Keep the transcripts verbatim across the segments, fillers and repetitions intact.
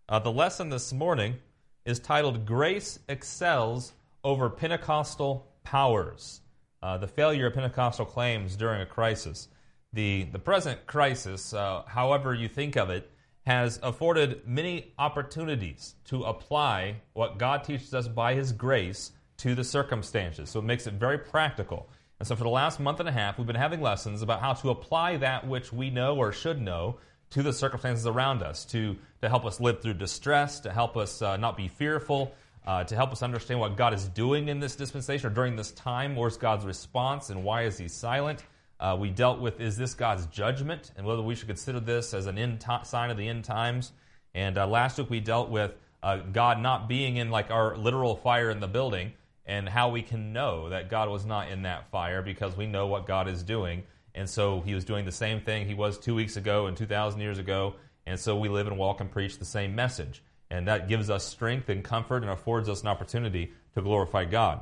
Uh, the lesson this morning is titled Grace Excels Over Pentecostal Powers. Uh, the failure of Pentecostal claims during a crisis. The, the present crisis, uh, however you think of it, has afforded many opportunities to apply what God teaches us by His grace to the circumstances. So it makes it very practical. And so for the last month and a half, we've been having lessons about how to apply that which we know or should know to the circumstances around us, to, to help us live through distress, to help us uh, not be fearful, uh, to help us understand what God is doing in this dispensation or during this time. Where's God's response and why is He silent? Uh, we dealt with, is this God's judgment, and whether we should consider this as an end t- sign of the end times. And uh, last week we dealt with uh, God not being in like our literal fire in the building, and how we can know that God was not in that fire because we know what God is doing. And so He was doing the same thing He was two weeks ago and two thousand years ago, and so we live and walk and preach the same message. And that gives us strength and comfort and affords us an opportunity to glorify God.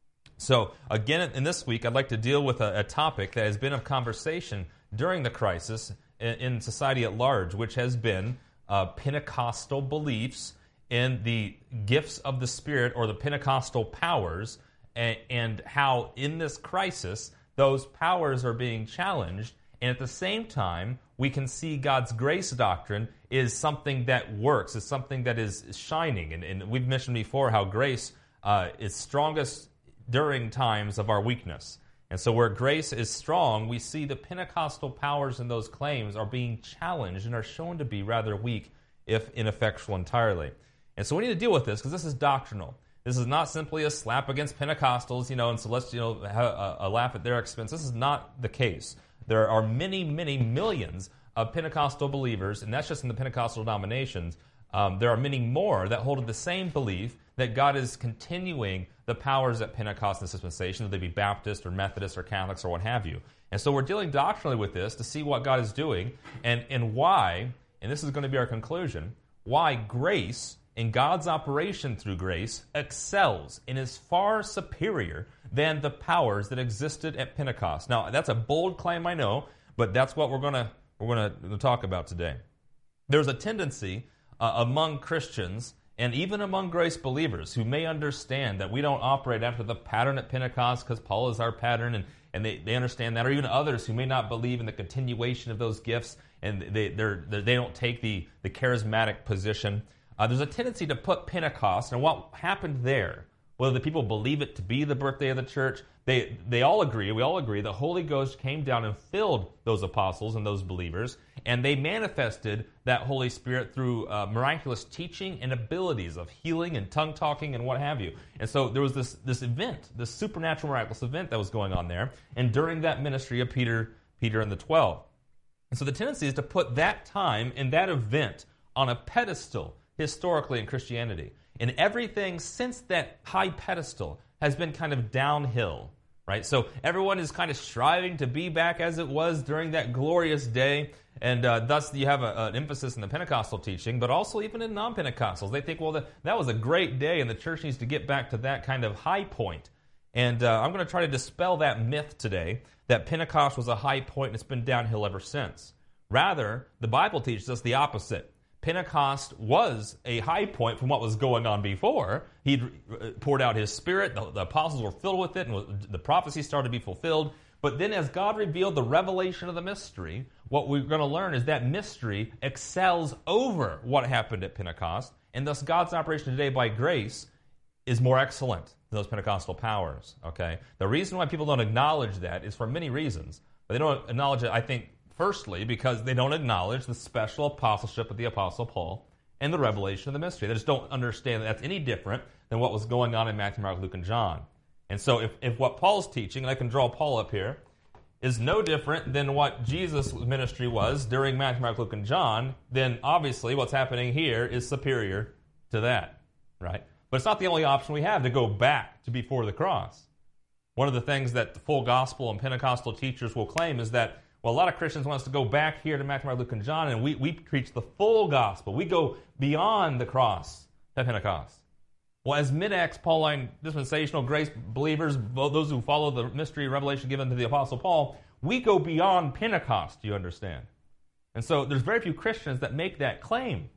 So, again, in this week, I'd like to deal with a, a topic that has been of conversation during the crisis in, in society at large, which has been uh, Pentecostal beliefs in the gifts of the Spirit or the Pentecostal powers, and, and how in this crisis, those powers are being challenged. And at the same time, we can see God's grace doctrine is something that works, is something that is shining. And, and we've mentioned before how grace uh, is strongest during times of our weakness. And so where grace is strong, we see the Pentecostal powers in those claims are being challenged and are shown to be rather weak, if ineffectual entirely. And so we need to deal with this because this is doctrinal. This is not simply a slap against Pentecostals, you know, and so let's, you know, have a, a laugh at their expense. This is not the case. There are many, many millions of Pentecostal believers, and that's just in the Pentecostal denominations. Um, there are many more that hold the same belief that God is continuing the powers at Pentecost and dispensation, whether they be Baptist or Methodist or Catholics or what have you. And so we're dealing doctrinally with this to see what God is doing and, and why, and this is going to be our conclusion, why grace and God's operation through grace excels and is far superior than the powers that existed at Pentecost. Now, that's a bold claim, I know, but that's what we're going to we're going to talk about today. There's a tendency uh, among Christians and even among grace believers who may understand that we don't operate after the pattern at Pentecost because Paul is our pattern, and, and they, they understand that, or even others who may not believe in the continuation of those gifts, and they they're, they're, they don't take the, the charismatic position. Uh, there's a tendency to put Pentecost and what happened there, whether the people believe it to be the birthday of the church, they they all agree, we all agree, the Holy Ghost came down and filled those apostles and those believers, and they manifested that Holy Spirit through uh, miraculous teaching and abilities of healing and tongue-talking and what have you. And so there was this, this event, this supernatural miraculous event that was going on there, and during that ministry of Peter, Peter and the twelve. And so the tendency is to put that time and that event on a pedestal historically in Christianity. And everything since that high pedestal has been kind of downhill, right? So everyone is kind of striving to be back as it was during that glorious day, and uh, thus you have a, an emphasis in the Pentecostal teaching, but also even in non-Pentecostals. They think, well, the, that was a great day, and the church needs to get back to that kind of high point. And uh, I'm going to try to dispel that myth today, that Pentecost was a high point and it's been downhill ever since. Rather, the Bible teaches us the opposite. Pentecost was a high point from what was going on before. He poured out His Spirit, the, the apostles were filled with it, and the prophecy started to be fulfilled. But then as God revealed the revelation of the mystery, what we're going to learn is that mystery excels over what happened at Pentecost, and thus God's operation today by grace is more excellent than those Pentecostal powers. Okay, the reason why people don't acknowledge that is for many reasons. But they don't acknowledge it, I think, firstly, because they don't acknowledge the special apostleship of the Apostle Paul and the revelation of the mystery. They just don't understand that that's any different than what was going on in Matthew, Mark, Luke, and John. And so if, if what Paul's teaching, and I can draw Paul up here, is no different than what Jesus' ministry was during Matthew, Mark, Luke, and John, then obviously what's happening here is superior to that, right? But it's not the only option we have to go back to before the cross. One of the things that the full gospel and Pentecostal teachers will claim is that, well, a lot of Christians want us to go back here to Matthew, Mark, Luke, and John, and we, we preach the full gospel. We go beyond the cross at Pentecost. Well, as mid-Acts Pauline dispensational grace believers, those who follow the mystery revelation given to the Apostle Paul, we go beyond Pentecost, do you understand? And so there's very few Christians that make that claim.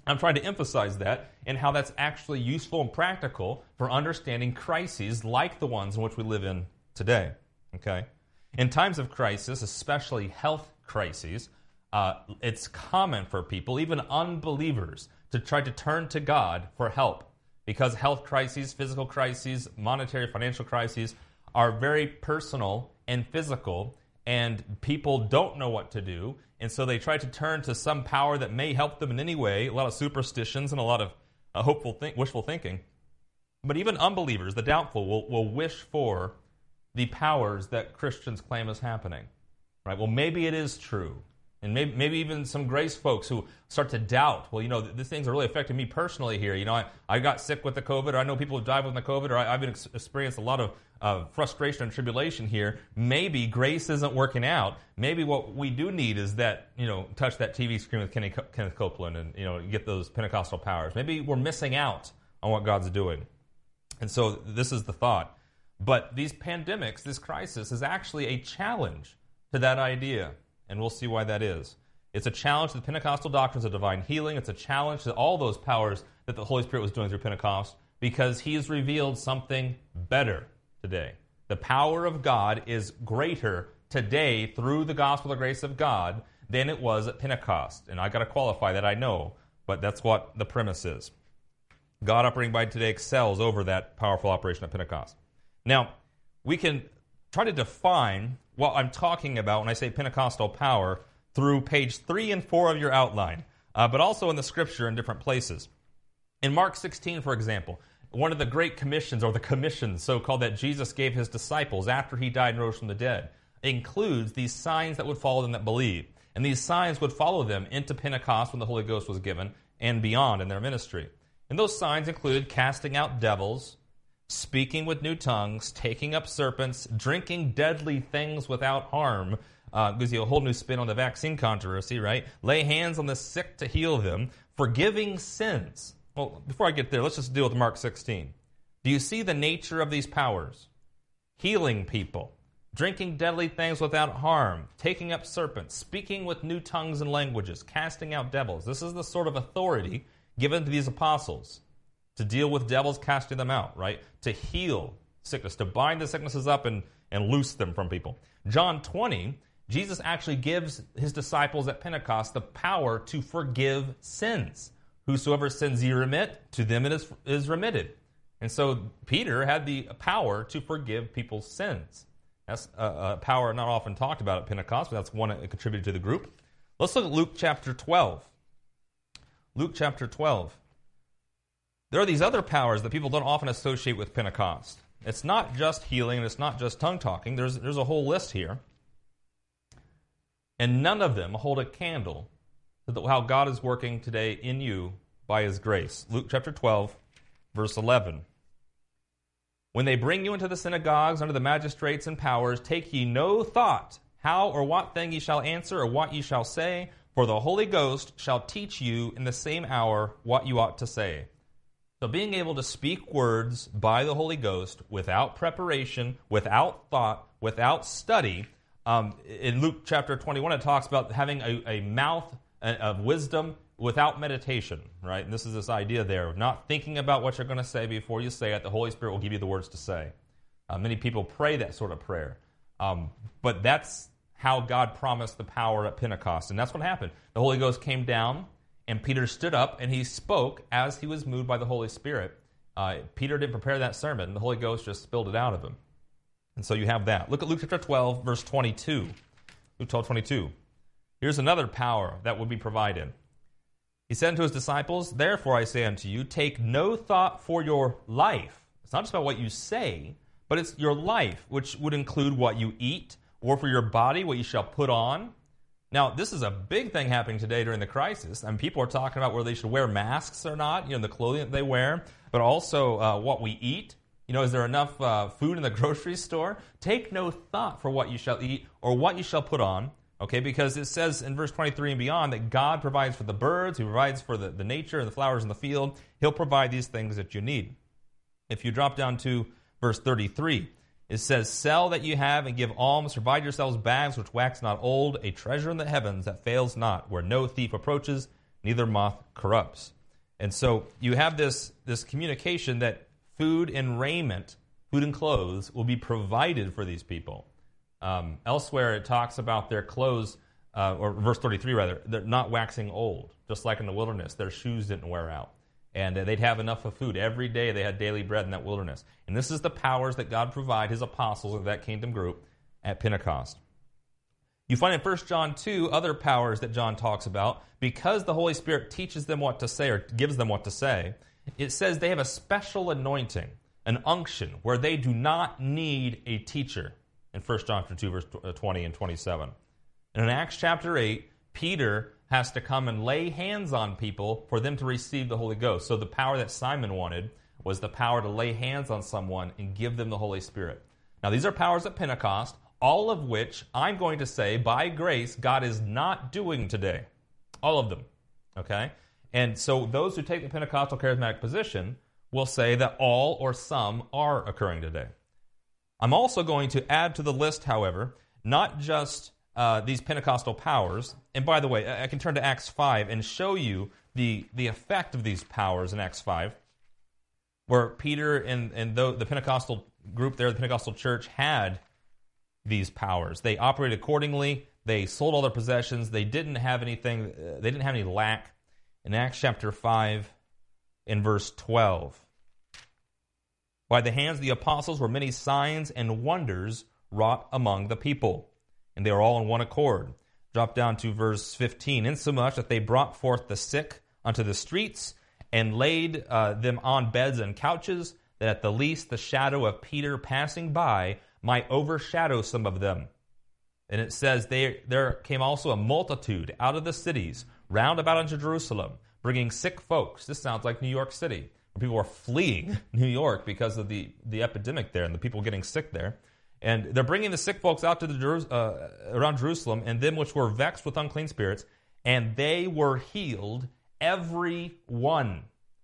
I'm trying to emphasize that and how that's actually useful and practical for understanding crises like the ones in which we live in today. Okay? In times of crisis, especially health crises, uh, it's common for people, even unbelievers, to try to turn to God for help, because health crises, physical crises, monetary, financial crises are very personal and physical, and people don't know what to do, and so they try to turn to some power that may help them in any way, a lot of superstitions and a lot of uh, hopeful, think, wishful thinking. But even unbelievers, the doubtful, will, will wish for the powers that Christians claim is happening. Right? Well, maybe it is true. And maybe, maybe even some grace folks who start to doubt, well, you know, these things are really affecting me personally here. You know, I, I got sick with the COVID, or I know people who died with the COVID, or I, I've been ex- experienced a lot of uh, frustration and tribulation here. Maybe grace isn't working out. Maybe what we do need is that, you know, touch that T V screen with Kenny, Kenneth Copeland and, you know, get those Pentecostal powers. Maybe we're missing out on what God's doing. And so this is the thought. But these pandemics, this crisis, is actually a challenge to that idea. And we'll see why that is. It's a challenge to the Pentecostal doctrines of divine healing. It's a challenge to all those powers that the Holy Spirit was doing through Pentecost, because He has revealed something better today. The power of God is greater today through the gospel of the grace of God than it was at Pentecost. And I got to qualify that, I know, but that's what the premise is. God operating by today excels over that powerful operation at Pentecost. Now, we can try to define what I'm talking about when I say Pentecostal power through page three and four of your outline, uh, but also in the Scripture in different places. In Mark sixteen, for example, one of the great commissions, or the commissions, so-called, that Jesus gave His disciples after He died and rose from the dead, includes these signs that would follow them that believe. And these signs would follow them into Pentecost when the Holy Ghost was given and beyond in their ministry. And those signs included casting out devils, speaking with new tongues, taking up serpents, drinking deadly things without harm. Uh, gives you a whole new spin on the vaccine controversy, right? Lay hands on the sick to heal them, forgiving sins. Well, before I get there, let's just deal with Mark sixteen. Do you see the nature of these powers? Healing people, drinking deadly things without harm, taking up serpents, speaking with new tongues and languages, casting out devils. This is the sort of authority given to these apostles to deal with devils, casting them out, right? To heal sickness, to bind the sicknesses up and, and loose them from people. John twenty, Jesus actually gives His disciples at Pentecost the power to forgive sins. Whosoever sins ye remit, to them it is, is remitted. And so Peter had the power to forgive people's sins. That's a, a power not often talked about at Pentecost, but that's one that contributed to the group. Let's look at Luke chapter twelve. Luke chapter twelve. There are these other powers that people don't often associate with Pentecost. It's not just healing, and it's not just tongue-talking. There's, there's a whole list here. And none of them hold a candle to how God is working today in you by His grace. Luke chapter twelve, verse eleven. When they bring you into the synagogues under the magistrates and powers, take ye no thought how or what thing ye shall answer or what ye shall say, for the Holy Ghost shall teach you in the same hour what you ought to say. So being able to speak words by the Holy Ghost without preparation, without thought, without study. Um, in Luke chapter twenty-one, it talks about having a, a mouth of wisdom without meditation, right? And this is this idea there of not thinking about what you're going to say before you say it. The Holy Spirit will give you the words to say. Uh, many people pray that sort of prayer. Um, but that's how God promised the power at Pentecost. And that's what happened. The Holy Ghost came down, and Peter stood up, and he spoke as he was moved by the Holy Spirit. Uh, Peter didn't prepare that sermon. The Holy Ghost just spilled it out of him. And so you have that. Look at Luke chapter twelve, verse twenty-two. Luke twelve, twenty-two. Here's another power that would be provided. He said unto His disciples, therefore I say unto you, take no thought for your life. It's not just about what you say, but it's your life, which would include what you eat, or for your body, what you shall put on. Now, this is a big thing happening today during the crisis. I mean, people are talking about whether they should wear masks or not, you know, the clothing that they wear, but also uh, what we eat. You know, is there enough uh, food in the grocery store? Take no thought for what you shall eat or what you shall put on. Okay, because it says in verse twenty-three and beyond that God provides for the birds, He provides for the, the nature and the flowers in the field. He'll provide these things that you need. If you drop down to verse thirty-three, it says, sell that you have and give alms, provide yourselves bags which wax not old, a treasure in the heavens that fails not, where no thief approaches, neither moth corrupts. And so you have this, this communication that food and raiment, food and clothes, will be provided for these people. Um, elsewhere it talks about their clothes, uh, or verse thirty-three rather, they're not waxing old. Just like in the wilderness, their shoes didn't wear out. And uh, they'd have enough of food. Every day they had daily bread in that wilderness. And this is the powers that God provide his apostles of that kingdom group at Pentecost. You find in First John two other powers that John talks about. Because the Holy Spirit teaches them what to say or gives them what to say, it says they have a special anointing, an unction, where they do not need a teacher in First John two, verse twenty and twenty-seven. And in Acts chapter eight, Peter has to come and lay hands on people for them to receive the Holy Ghost. So the power that Simon wanted was the power to lay hands on someone and give them the Holy Spirit. Now, these are powers at Pentecost, all of which I'm going to say, by grace, God is not doing today. All of them. Okay? And so those who take the Pentecostal charismatic position will say that all or some are occurring today. I'm also going to add to the list, however, not just uh, these Pentecostal powers. And by the way, I can turn to Acts five and show you the, the effect of these powers in Acts five, where Peter and, and the, the Pentecostal group there, the Pentecostal church, had these powers. They operated accordingly. They sold all their possessions. They didn't have anything. They didn't have any lack. In Acts chapter five, in verse twelve, by the hands of the apostles were many signs and wonders wrought among the people, and they were all in one accord. Drop down to verse fifteen. Insomuch that they brought forth the sick unto the streets and laid uh, them on beds and couches, that at the least the shadow of Peter passing by might overshadow some of them. And it says, they, there came also a multitude out of the cities round about unto Jerusalem, bringing sick folks. This sounds like New York City, where people are fleeing New York because of the, the epidemic there and the people getting sick there. And they're bringing the sick folks out to the uh, around Jerusalem, and them which were vexed with unclean spirits, and they were healed, every one.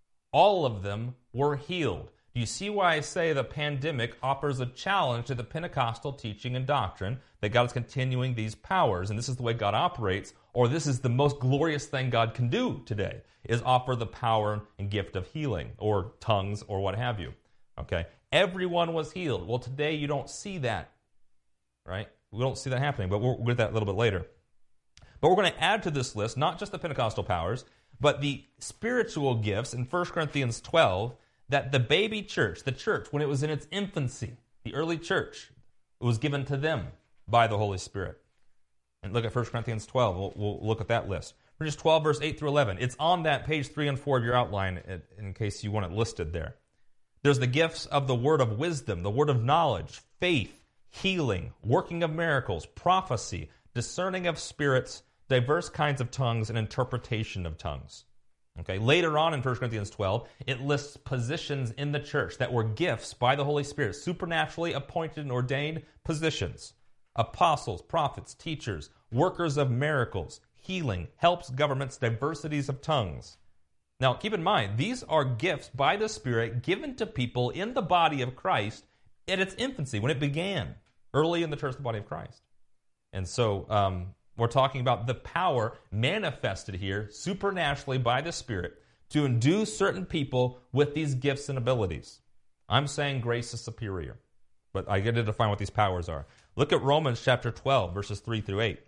All of them were healed. Do you see why I say the pandemic offers a challenge to the Pentecostal teaching and doctrine that God is continuing these powers, and this is the way God operates, or this is the most glorious thing God can do today, is offer the power and gift of healing, or tongues, or what have you. Okay? Everyone was healed. Well, today you don't see that, right? We don't see that happening, but we'll get that a little bit later. But we're going to add to this list not just the Pentecostal powers, but the spiritual gifts in First Corinthians twelve, that the baby church, the church, when it was in its infancy, the early church, it was given to them by the Holy Spirit. And look at First Corinthians twelve. We'll, we'll look at that list. Verse twelve, verse eight through eleven. It's on that page three and four of your outline in case you want it listed there. There's the gifts of the word of wisdom, the word of knowledge, faith, healing, working of miracles, prophecy, discerning of spirits, diverse kinds of tongues, and interpretation of tongues. Okay, later on in First Corinthians twelve, it lists positions in the church that were gifts by the Holy Spirit, supernaturally appointed and ordained positions. Apostles, prophets, teachers, workers of miracles, healing, helps, governments, diversities of tongues. Now, keep in mind, these are gifts by the Spirit given to people in the body of Christ at its infancy, when it began, early in the church, the body of Christ. And so, um, we're talking about the power manifested here supernaturally by the Spirit to endue certain people with these gifts and abilities. I'm saying grace is superior, but I get to define what these powers are. Look at Romans chapter twelve, verses three through eight.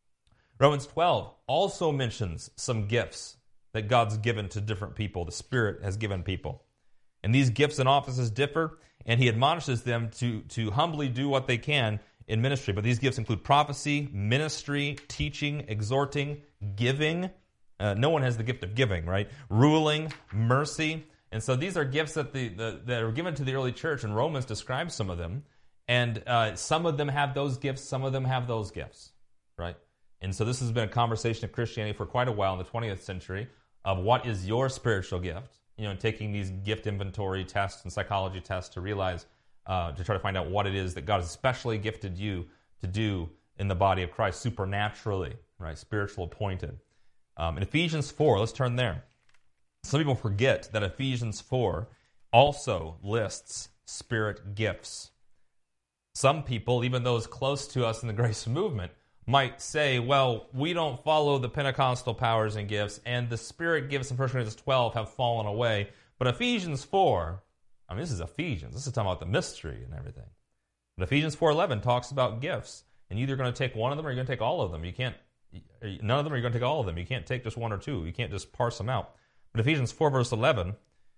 Romans twelve also mentions some gifts that God's given to different people, the Spirit has given people. And these gifts and offices differ, and he admonishes them to, to humbly do what they can in ministry. But these gifts include prophecy, ministry, teaching, exhorting, giving. Uh, no one has the gift of giving, right? Ruling, mercy. And so these are gifts that the, the that are given to the early church, and Romans describes some of them. And uh, some of them have those gifts, some of them have those gifts, right? And so this has been a conversation of Christianity for quite a while in the twentieth century of what is your spiritual gift. You know, taking these gift inventory tests and psychology tests to realize Uh, to try to find out what it is that God has especially gifted you to do in the body of Christ supernaturally, right? Spiritual appointed. Um, in Ephesians four, let's turn there. Some people forget that Ephesians four also lists spirit gifts. Some people, even those close to us in the grace movement, might say, well, we don't follow the Pentecostal powers and gifts, and the Spirit gifts in First Corinthians twelve have fallen away. But Ephesians four, I mean, this is Ephesians. This is talking about the mystery and everything. But Ephesians four eleven talks about gifts, and either you're going to take one of them or you're going to take all of them. You can't, none of them, or you're going to take all of them. You can't take just one or two. You can't just parse them out. But Ephesians four verse eleven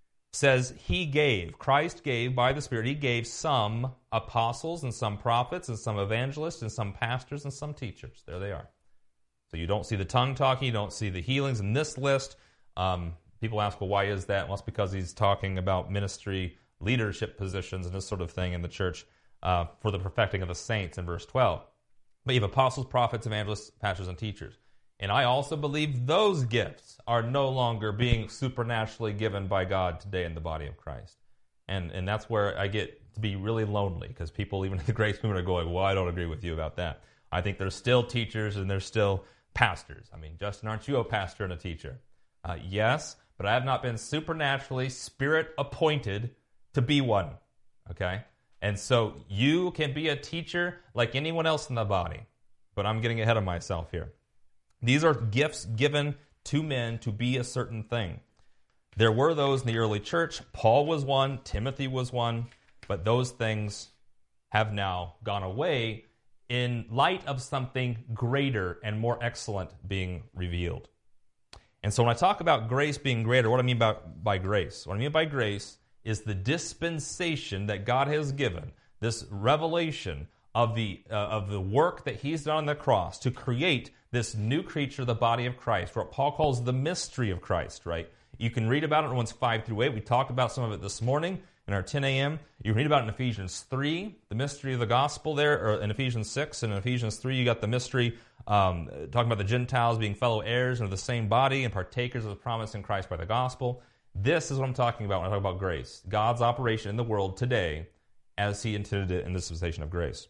says, He gave, Christ gave by the Spirit, He gave some apostles and some prophets and some evangelists and some pastors and some teachers. There they are. So you don't see the tongue talking, you don't see the healings in this list. Um, people ask, well, why is that? Well, it's because he's talking about ministry, leadership positions, and this sort of thing in the church uh, for the perfecting of the saints in verse twelve. But you have apostles, prophets, evangelists, pastors, and teachers. And I also believe those gifts are no longer being supernaturally given by God today in the body of Christ. And and that's where I get to be really lonely, because people, even in the grace movement, are going, well, I don't agree with you about that. I think there's still teachers and there's still pastors. I mean, Justin, aren't you a pastor and a teacher? Uh, yes, but I have not been supernaturally Spirit-appointed to be one, okay? And so you can be a teacher like anyone else in the body, but I'm getting ahead of myself here. These are gifts given to men to be a certain thing. There were those in the early church. Paul was one. Timothy was one. But those things have now gone away in light of something greater and more excellent being revealed. And so when I talk about grace being greater, what I mean by, by grace? What I mean by grace is the dispensation that God has given, this revelation of the uh, of the work that He's done on the cross to create this new creature, the body of Christ, what Paul calls the mystery of Christ, right? You can read about it in Romans five through eight. We talked about some of it this morning in our ten a.m. You can read about it in Ephesians three, the mystery of the gospel there, or in Ephesians six. And in Ephesians three, you got the mystery, um, talking about the Gentiles being fellow heirs of the same body and partakers of the promise in Christ by the gospel. This is what I'm talking about when I talk about grace. God's operation in the world today as He intended it in the dispensation of grace.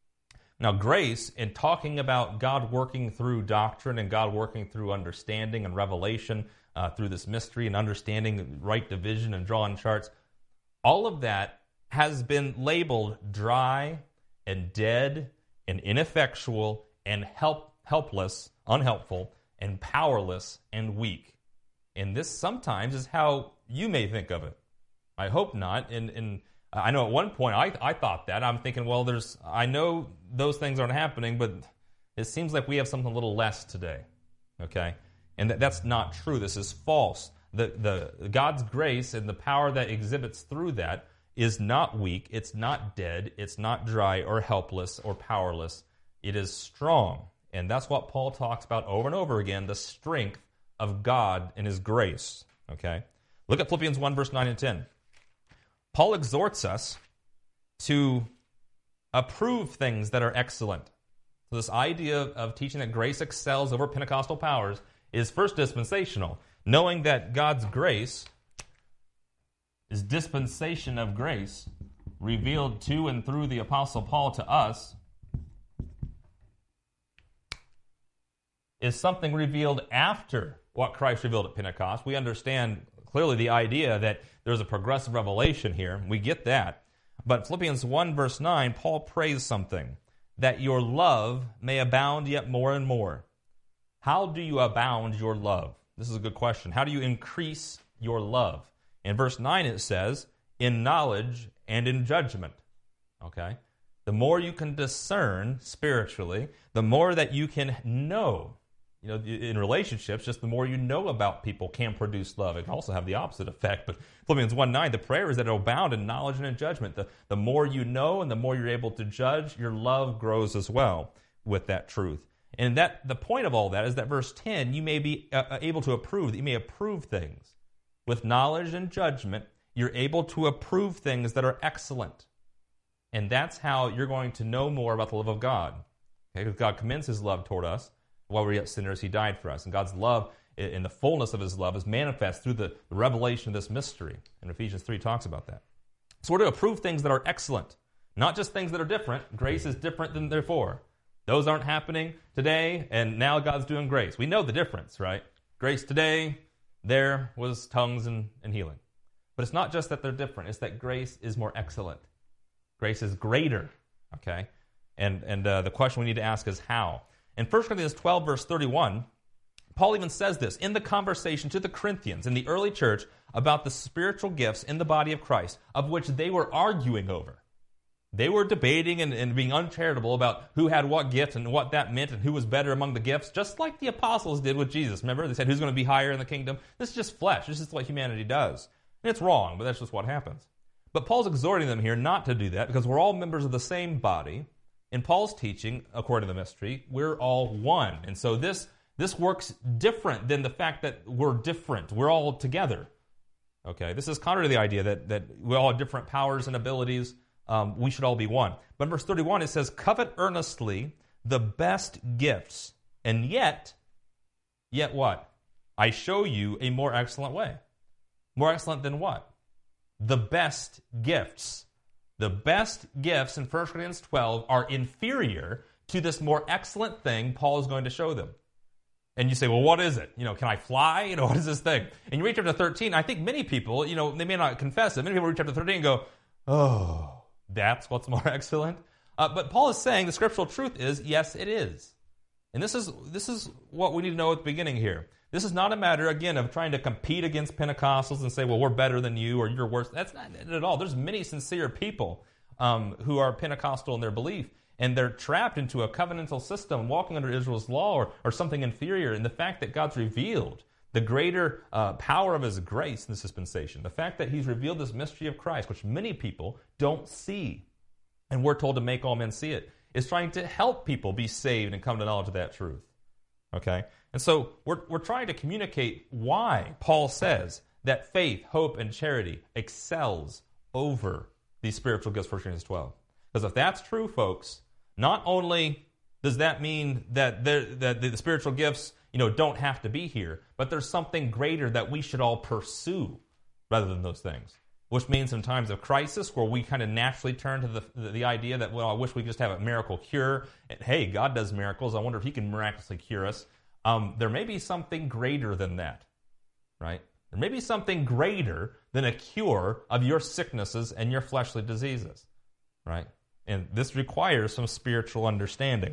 Now, grace, in talking about God working through doctrine and God working through understanding and revelation uh, through this mystery and understanding right division and drawing charts, all of that has been labeled dry and dead and ineffectual and help, helpless, unhelpful, and powerless and weak. And this sometimes is how you may think of it. I hope not. And, and I know at one point I, I thought that. I'm thinking, well, there's I know those things aren't happening, but it seems like we have something a little less today. Okay? And that, that's not true. This is false. The, the God's grace and the power that exhibits through that is not weak. It's not dead. It's not dry or helpless or powerless. It is strong. And that's what Paul talks about over and over again, the strength of God and His grace. Okay? Look at Philippians one, verse nine and ten. Paul exhorts us to approve things that are excellent. So this idea of teaching that grace excels over Pentecostal powers is first dispensational, knowing that God's grace is dispensation of grace revealed to and through the Apostle Paul to us is something revealed after what Christ revealed at Pentecost. We understand clearly the idea that there's a progressive revelation here. We get that. But Philippians one, verse nine, Paul prays something, that your love may abound yet more and more. How do you abound your love? This is a good question. How do you increase your love? In verse nine it says, in knowledge and in judgment. Okay? The more you can discern spiritually, the more that you can know. You know, in relationships, just the more you know about people can produce love. It can also have the opposite effect. But Philippians one nine, the prayer is that it will abound in knowledge and in judgment. The, the more you know and the more you're able to judge, your love grows as well with that truth. And that the point of all that is that verse ten, you may be uh, able to approve, that you may approve things. With knowledge and judgment, you're able to approve things that are excellent. And that's how you're going to know more about the love of God. Okay? Because God commends His love toward us. While we were yet sinners, He died for us. And God's love, in the fullness of His love, is manifest through the revelation of this mystery. And Ephesians three talks about that. So we're to approve things that are excellent, not just things that are different. Grace is different than therefore. Those aren't happening today, and now God's doing grace. We know the difference, right? Grace today, there was tongues and, and healing. But it's not just that they're different. It's that grace is more excellent. Grace is greater, okay? And, and uh, the question we need to ask is how? In First Corinthians twelve, verse thirty-one, Paul even says this in the conversation to the Corinthians in the early church about the spiritual gifts in the body of Christ, of which they were arguing over. They were debating and, and being uncharitable about who had what gift and what that meant and who was better among the gifts, just like the apostles did with Jesus. Remember, they said, who's going to be higher in the kingdom? This is just flesh. This is what humanity does. And it's wrong, but that's just what happens. But Paul's exhorting them here not to do that because we're all members of the same body. In Paul's teaching, according to the mystery, we're all one. And so this, this works different than the fact that we're different. We're all together. Okay, this is contrary to the idea that, that we all have different powers and abilities. Um, we should all be one. But in verse thirty-one, it says, covet earnestly the best gifts, and yet, yet what? I show you a more excellent way. More excellent than what? The best gifts. The best gifts in First Corinthians twelve are inferior to this more excellent thing Paul is going to show them. And you say, well, what is it? You know, can I fly? You know, what is this thing? And you read chapter thirteen, I think many people, you know, they may not confess it. Many people read chapter thirteen and go, oh, that's what's more excellent. Uh, but Paul is saying the scriptural truth is, yes, it is. And this is this is what we need to know at the beginning here. This is not a matter, again, of trying to compete against Pentecostals and say, well, we're better than you or you're worse. That's not it at all. There's many sincere people um, who are Pentecostal in their belief, and they're trapped into a covenantal system, walking under Israel's law or, or something inferior. And the fact that God's revealed the greater uh, power of His grace in this dispensation, the fact that He's revealed this mystery of Christ, which many people don't see, and we're told to make all men see it, is trying to help people be saved and come to knowledge of that truth. Okay? And so we're, we're trying to communicate why Paul says that faith, hope, and charity excels over these spiritual gifts, First Corinthians twelve. Because if that's true, folks, not only does that mean that, that the spiritual gifts, you know, don't have to be here, but there's something greater that we should all pursue rather than those things. Which means in times of crisis where we kind of naturally turn to the, the, the idea that, well, I wish we could just have a miracle cure. And, hey, God does miracles. I wonder if He can miraculously cure us. Um, there may be something greater than that, right? There may be something greater than a cure of your sicknesses and your fleshly diseases, right? And this requires some spiritual understanding.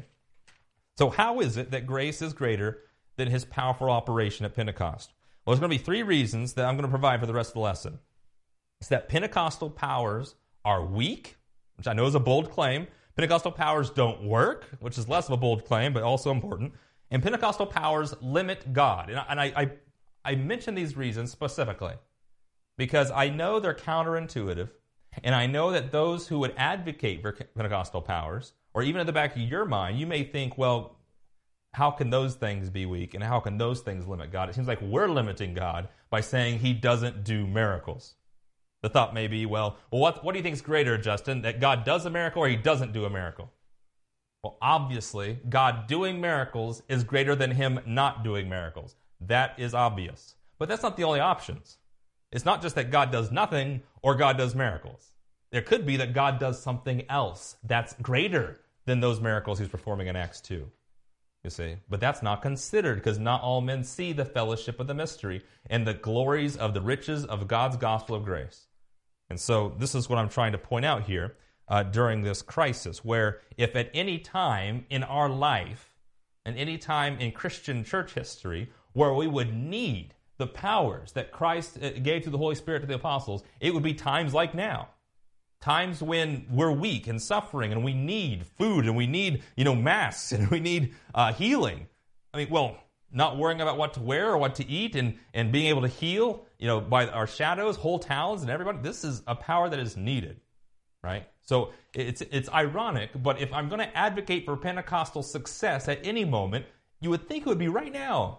So how is it that grace is greater than His powerful operation at Pentecost? Well, there's going to be three reasons that I'm going to provide for the rest of the lesson. It's that Pentecostal powers are weak, which I know is a bold claim. Pentecostal powers don't work, which is less of a bold claim, but also important. And Pentecostal powers limit God. And I, and I, I, I mention these reasons specifically because I know they're counterintuitive, and I know that those who would advocate for Pentecostal powers, or even in the back of your mind, you may think, well, how can those things be weak, and how can those things limit God? It seems like we're limiting God by saying He doesn't do miracles. The thought may be, well, well what, what do you think is greater, Justin, that God does a miracle or He doesn't do a miracle? Well, obviously, God doing miracles is greater than Him not doing miracles. That is obvious. But that's not the only options. It's not just that God does nothing or God does miracles. There could be that God does something else that's greater than those miracles He's performing in Acts two. You see? But that's not considered because not all men see the fellowship of the mystery and the glories of the riches of God's gospel of grace. And so this is what I'm trying to point out here uh, during this crisis, where if at any time in our life, and any time in Christian church history, where we would need the powers that Christ gave through the Holy Spirit to the apostles, it would be times like now. Times when we're weak and suffering and we need food and we need, you know, masks and we need uh, healing. I mean, well, not worrying about what to wear or what to eat and, and being able to heal, you know, by our shadows, whole towns and everybody. This is a power that is needed, right? So it's it's ironic, but if I'm going to advocate for Pentecostal success at any moment, you would think it would be right now.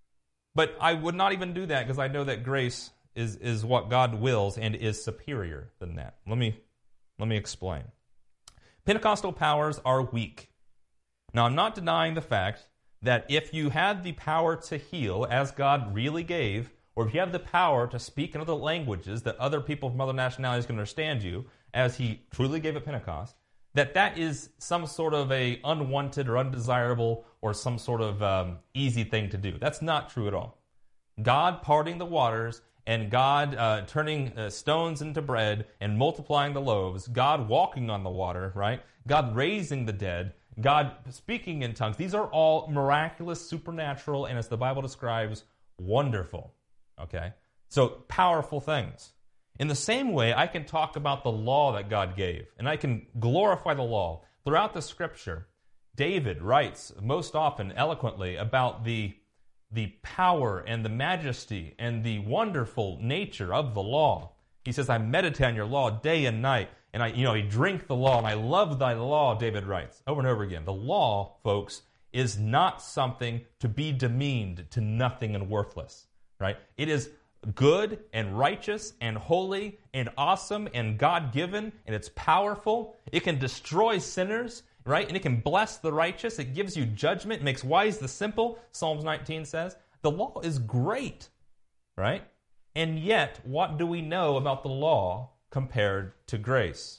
But I would not even do that because I know that grace is, is what God wills and is superior than that. Let me let me explain. Pentecostal powers are weak. Now, I'm not denying the fact that if you had the power to heal, as God really gave, or if you have the power to speak in other languages that other people from other nationalities can understand you, as He truly gave at Pentecost, that that is some sort of a unwanted or undesirable or some sort of um, easy thing to do. That's not true at all. God parting the waters and God uh, turning uh, stones into bread and multiplying the loaves, God walking on the water, right? God raising the dead, God speaking in tongues. These are all miraculous, supernatural, and as the Bible describes, wonderful. Okay? So, powerful things. In the same way, I can talk about the law that God gave, and I can glorify the law. Throughout the Scripture, David writes most often eloquently about the, the power and the majesty and the wonderful nature of the law. He says, I meditate on your law day and night, and I, you know, I drink the law, and I love thy law, David writes over and over again. The law, folks, is not something to be demeaned to nothing and worthless, right? It is good and righteous and holy and awesome and God-given, and it's powerful. It can destroy sinners, right? And it can bless the righteous. It gives you judgment. It makes wise the simple, Psalms nineteen says. The law is great, right? And yet, what do we know about the law compared to grace?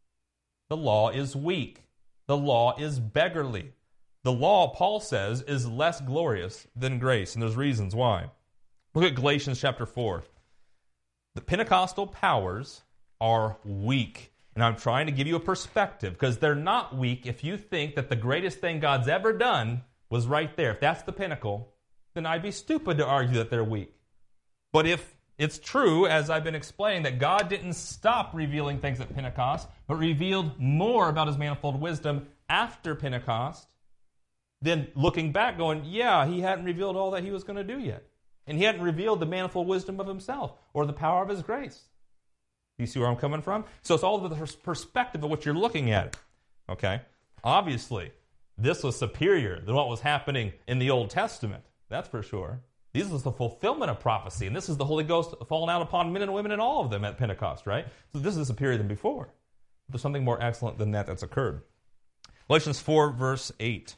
The law is weak. The law is beggarly. The law, Paul says, is less glorious than grace, and there's reasons why. Look at Galatians chapter four. The Pentecostal powers are weak. And I'm trying to give you a perspective, because they're not weak if you think that the greatest thing God's ever done was right there. If that's the pinnacle, then I'd be stupid to argue that they're weak. But if it's true, as I've been explaining, that God didn't stop revealing things at Pentecost, but revealed more about his manifold wisdom after Pentecost, then looking back going, yeah, he hadn't revealed all that he was going to do yet. And he hadn't revealed the manifold wisdom of himself or the power of his grace. You see where I'm coming from? So it's all the perspective of what you're looking at. Okay? Obviously, this was superior than what was happening in the Old Testament. That's for sure. This is the fulfillment of prophecy, and this is the Holy Ghost falling out upon men and women and all of them at Pentecost, right? So this is superior than before. There's something more excellent than that that's occurred. Galatians four, verse eight.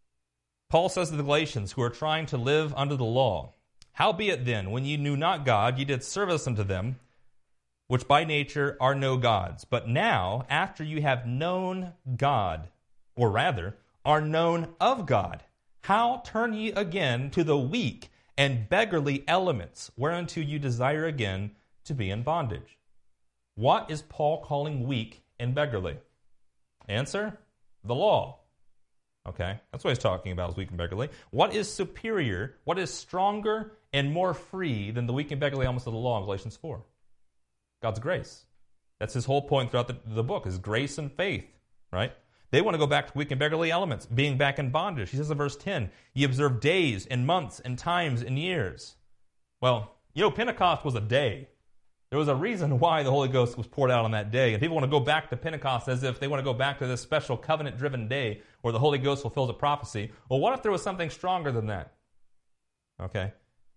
Paul says to the Galatians who are trying to live under the law, howbeit then, when ye knew not God, ye did service unto them, which by nature are no gods. But now, after you have known God, or rather, are known of God, how turn ye again to the weak and beggarly elements, whereunto you desire again to be in bondage? What is Paul calling weak and beggarly? Answer, the law. Okay, that's what he's talking about, is weak and beggarly. What is superior, what is stronger and more free than the weak and beggarly elements of the law in Galatians four? God's grace. That's his whole point throughout the, the book, is grace and faith, right? They want to go back to weak and beggarly elements, being back in bondage. He says in verse ten, ye observe days and months and times and years. Well, you know, Pentecost was a day. There was a reason why the Holy Ghost was poured out on that day. And people want to go back to Pentecost as if they want to go back to this special covenant-driven day where the Holy Ghost fulfills a prophecy. Well, what if there was something stronger than that? Okay.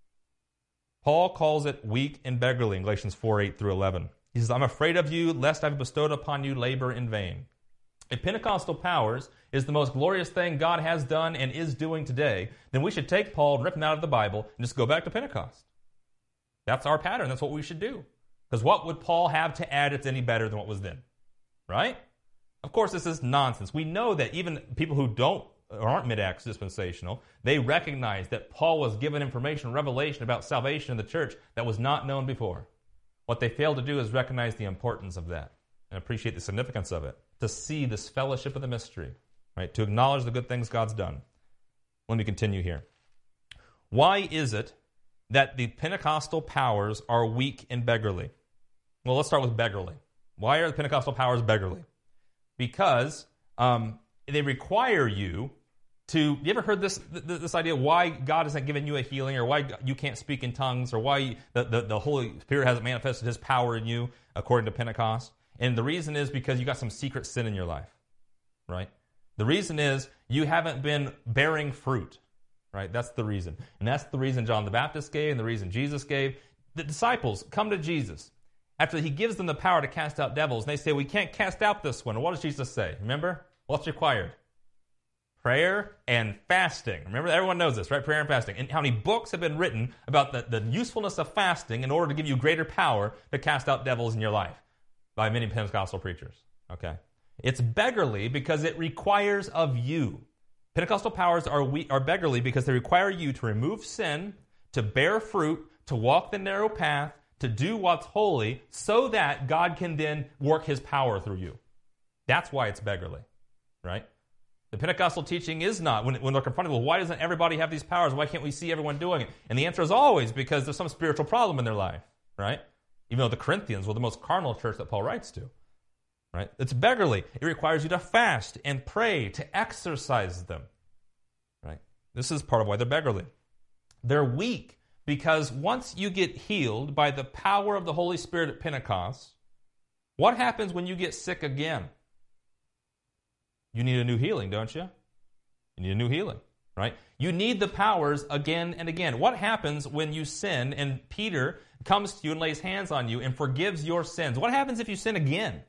Paul calls it weak and beggarly in Galatians four, eight through eleven. He says, I'm afraid of you, lest I have bestowed upon you labor in vain. If Pentecostal powers is the most glorious thing God has done and is doing today, then we should take Paul and rip him out of the Bible and just go back to Pentecost. That's our pattern. That's what we should do. Because what would Paul have to add that's any better than what was then? Right? Of course, this is nonsense. We know that even people who don't or aren't mid-Acts dispensational, they recognize that Paul was given information, revelation about salvation in the church that was not known before. What they fail to do is recognize the importance of that and appreciate the significance of it, to see this fellowship of the mystery, right? To acknowledge the good things God's done. Let me continue here. Why is it that the Pentecostal powers are weak and beggarly? Well, let's start with beggarly. Why are the Pentecostal powers beggarly? Because um, they require you to, you ever heard this this idea why God hasn't given you a healing, or why you can't speak in tongues, or why the, the, the Holy Spirit hasn't manifested his power in you according to Pentecost? And the reason is because you got some secret sin in your life, right? The reason is you haven't been bearing fruit, right? That's the reason. And that's the reason John the Baptist gave and the reason Jesus gave. The disciples come to Jesus after he gives them the power to cast out devils, and they say, we can't cast out this one. And what does Jesus say? Remember? What's required? Prayer and fasting. Remember, everyone knows this, right? Prayer and fasting. And how many books have been written about the, the usefulness of fasting in order to give you greater power to cast out devils in your life by many Pentecostal preachers. Okay? It's beggarly because it requires of you. Pentecostal powers are we, are beggarly because they require you to remove sin, to bear fruit, to walk the narrow path, to do what's holy, so that God can then work his power through you. That's why it's beggarly, right? The Pentecostal teaching is not, when, when they're confronted, well, why doesn't everybody have these powers? Why can't we see everyone doing it? And the answer is always because there's some spiritual problem in their life, right? Even though the Corinthians were the most carnal church that Paul writes to, right? It's beggarly. It requires you to fast and pray, to exercise them, right? This is part of why they're beggarly. They're weak because once you get healed by the power of the Holy Spirit at Pentecost, what happens when you get sick again? You need a new healing, don't you? You need a new healing, right? You need the powers again and again. What happens when you sin and Peter comes to you and lays hands on you and forgives your sins? What happens if you sin again?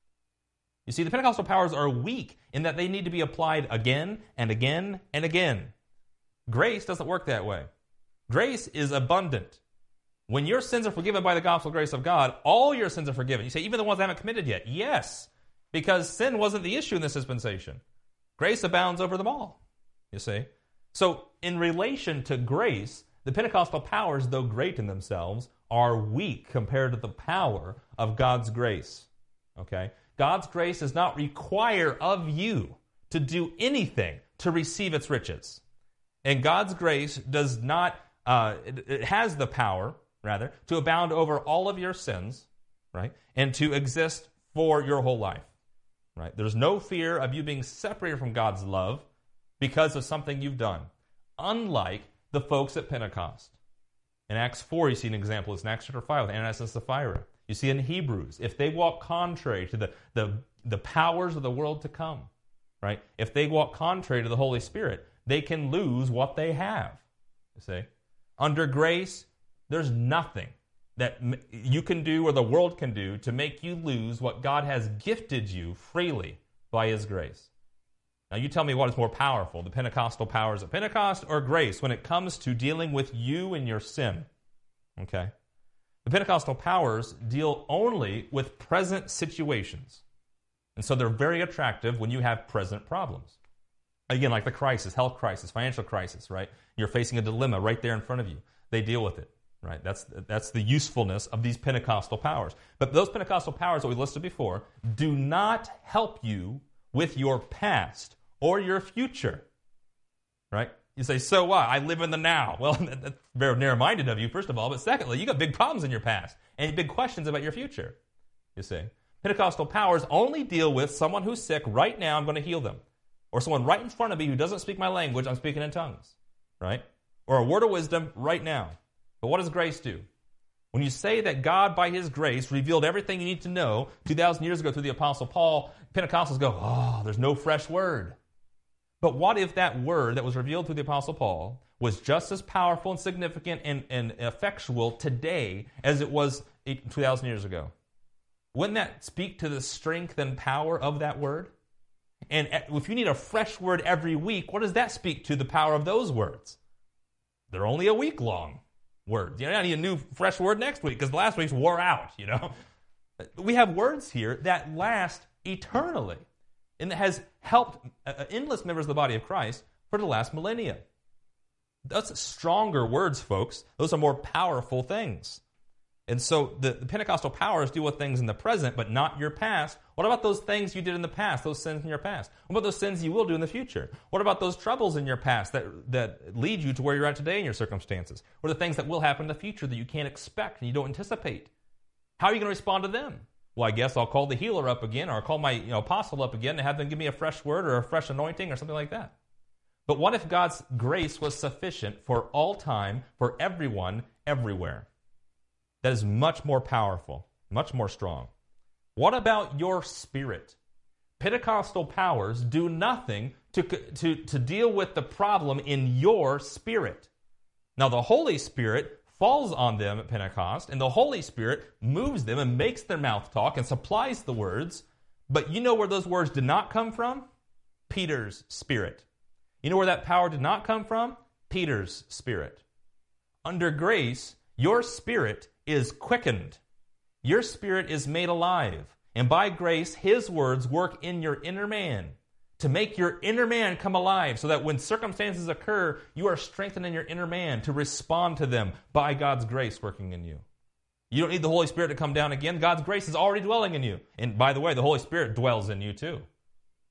You see, the Pentecostal powers are weak in that they need to be applied again and again and again. Grace doesn't work that way. Grace is abundant. When your sins are forgiven by the gospel grace of God, all your sins are forgiven. You say, even the ones I haven't committed yet. Yes, because sin wasn't the issue in this dispensation. Grace abounds over them all, you see. So in relation to grace, the Pentecostal powers, though great in themselves, are weak compared to the power of God's grace. Okay? God's grace does not require of you to do anything to receive its riches. And God's grace does not, uh, it, it has the power, rather, to abound over all of your sins, right? And to exist for your whole life, right? There's no fear of you being separated from God's love because of something you've done, unlike the folks at Pentecost. In Acts four, you see an example. It's in Acts chapter five with Ananias and Sapphira. You see in Hebrews, if they walk contrary to the, the, the powers of the world to come, right? If they walk contrary to the Holy Spirit, they can lose what they have, you see. Under grace, there's nothing that you can do or the world can do to make you lose what God has gifted you freely by His grace. Now you tell me what is more powerful, the Pentecostal powers of Pentecost or grace when it comes to dealing with you and your sin. Okay? The Pentecostal powers deal only with present situations. And so they're very attractive when you have present problems. Again, like the crisis, health crisis, financial crisis, right? You're facing a dilemma right there in front of you. They deal with it, right? That's, that's the usefulness of these Pentecostal powers. But those Pentecostal powers that we listed before do not help you with your past or your future, right? You say, so what? I live in the now. Well, that's very narrow-minded of you, first of all. But secondly, you got big problems in your past and big questions about your future, you see. Pentecostal powers only deal with someone who's sick right now, I'm going to heal them. Or someone right in front of me who doesn't speak my language, I'm speaking in tongues, right? Or a word of wisdom right now. But what does grace do? When you say that God, by His grace, revealed everything you need to know two thousand years ago through the Apostle Paul, Pentecostals go, oh, there's no fresh word. But what if that word that was revealed through the Apostle Paul was just as powerful and significant and, and effectual today as it was two thousand years ago? Wouldn't that speak to the strength and power of that word? And if you need a fresh word every week, what does that speak to the power of those words? They're only a week long words. You know, I need a new fresh word next week because the last week's wore out, you know. We have words here that last eternally and that has helped endless members of the body of Christ for the last millennia. That's stronger words, folks. Those are more powerful things. And so the, the Pentecostal powers deal with things in the present, but not your past. What about those things you did in the past, those sins in your past? What about those sins you will do in the future? What about those troubles in your past that, that lead you to where you're at today in your circumstances? What are the things that will happen in the future that you can't expect and you don't anticipate? How are you going to respond to them? Well, I guess I'll call the healer up again, or I'll call my you know, apostle up again and have them give me a fresh word or a fresh anointing or something like that. But what if God's grace was sufficient for all time, for everyone, everywhere? That is much more powerful, much more strong. What about your spirit? Pentecostal powers do nothing to, to, to deal with the problem in your spirit. Now, the Holy Spirit falls on them at Pentecost, and the Holy Spirit moves them and makes their mouth talk and supplies the words. But you know where those words did not come from? Peter's spirit. You know where that power did not come from? Peter's spirit. Under grace, your spirit is quickened. Your spirit is made alive. And by grace, His words work in your inner man to make your inner man come alive so that when circumstances occur, you are strengthened in your inner man to respond to them by God's grace working in you. You don't need the Holy Spirit to come down again. God's grace is already dwelling in you. And by the way, the Holy Spirit dwells in you too.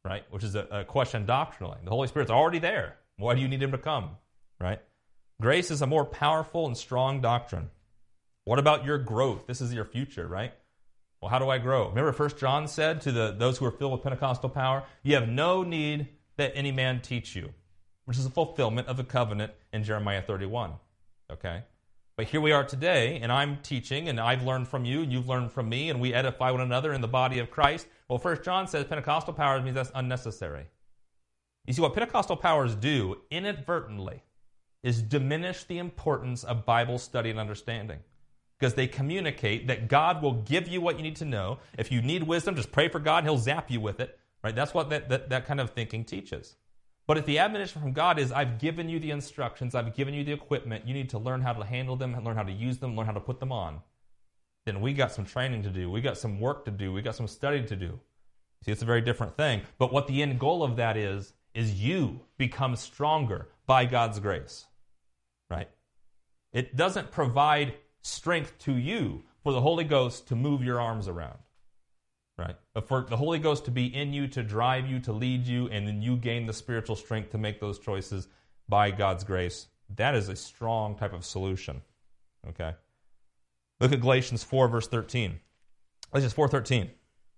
right? Which is a, a question doctrinally. The Holy Spirit's already there. Why do you need him to come, right? Grace is a more powerful and strong doctrine. What about your growth? This is your future, right? Well, how do I grow? Remember First John said to the those who are filled with Pentecostal power, you have no need that any man teach you, which is a fulfillment of the covenant in Jeremiah thirty-one, okay? But here we are today, and I'm teaching, and I've learned from you, and you've learned from me, and we edify one another in the body of Christ. Well, First John says Pentecostal power means that's unnecessary. You see, what Pentecostal powers do inadvertently is diminish the importance of Bible study and understanding, because they communicate that God will give you what you need to know. If you need wisdom, just pray for God, and he'll zap you with it, right? That's what that, that, that kind of thinking teaches. But if the admonition from God is, I've given you the instructions, I've given you the equipment, you need to learn how to handle them, learn how to use them, learn how to put them on, then we got some training to do. We got some work to do. We got some study to do. See, it's a very different thing. But what the end goal of that is, is you become stronger by God's grace, right? It doesn't provide strength to you for the Holy Ghost to move your arms around. Right? But for the Holy Ghost to be in you, to drive you, to lead you, and then you gain the spiritual strength to make those choices by God's grace, that is a strong type of solution. Okay? Look at Galatians four, verse thirteen. Galatians four thirteen.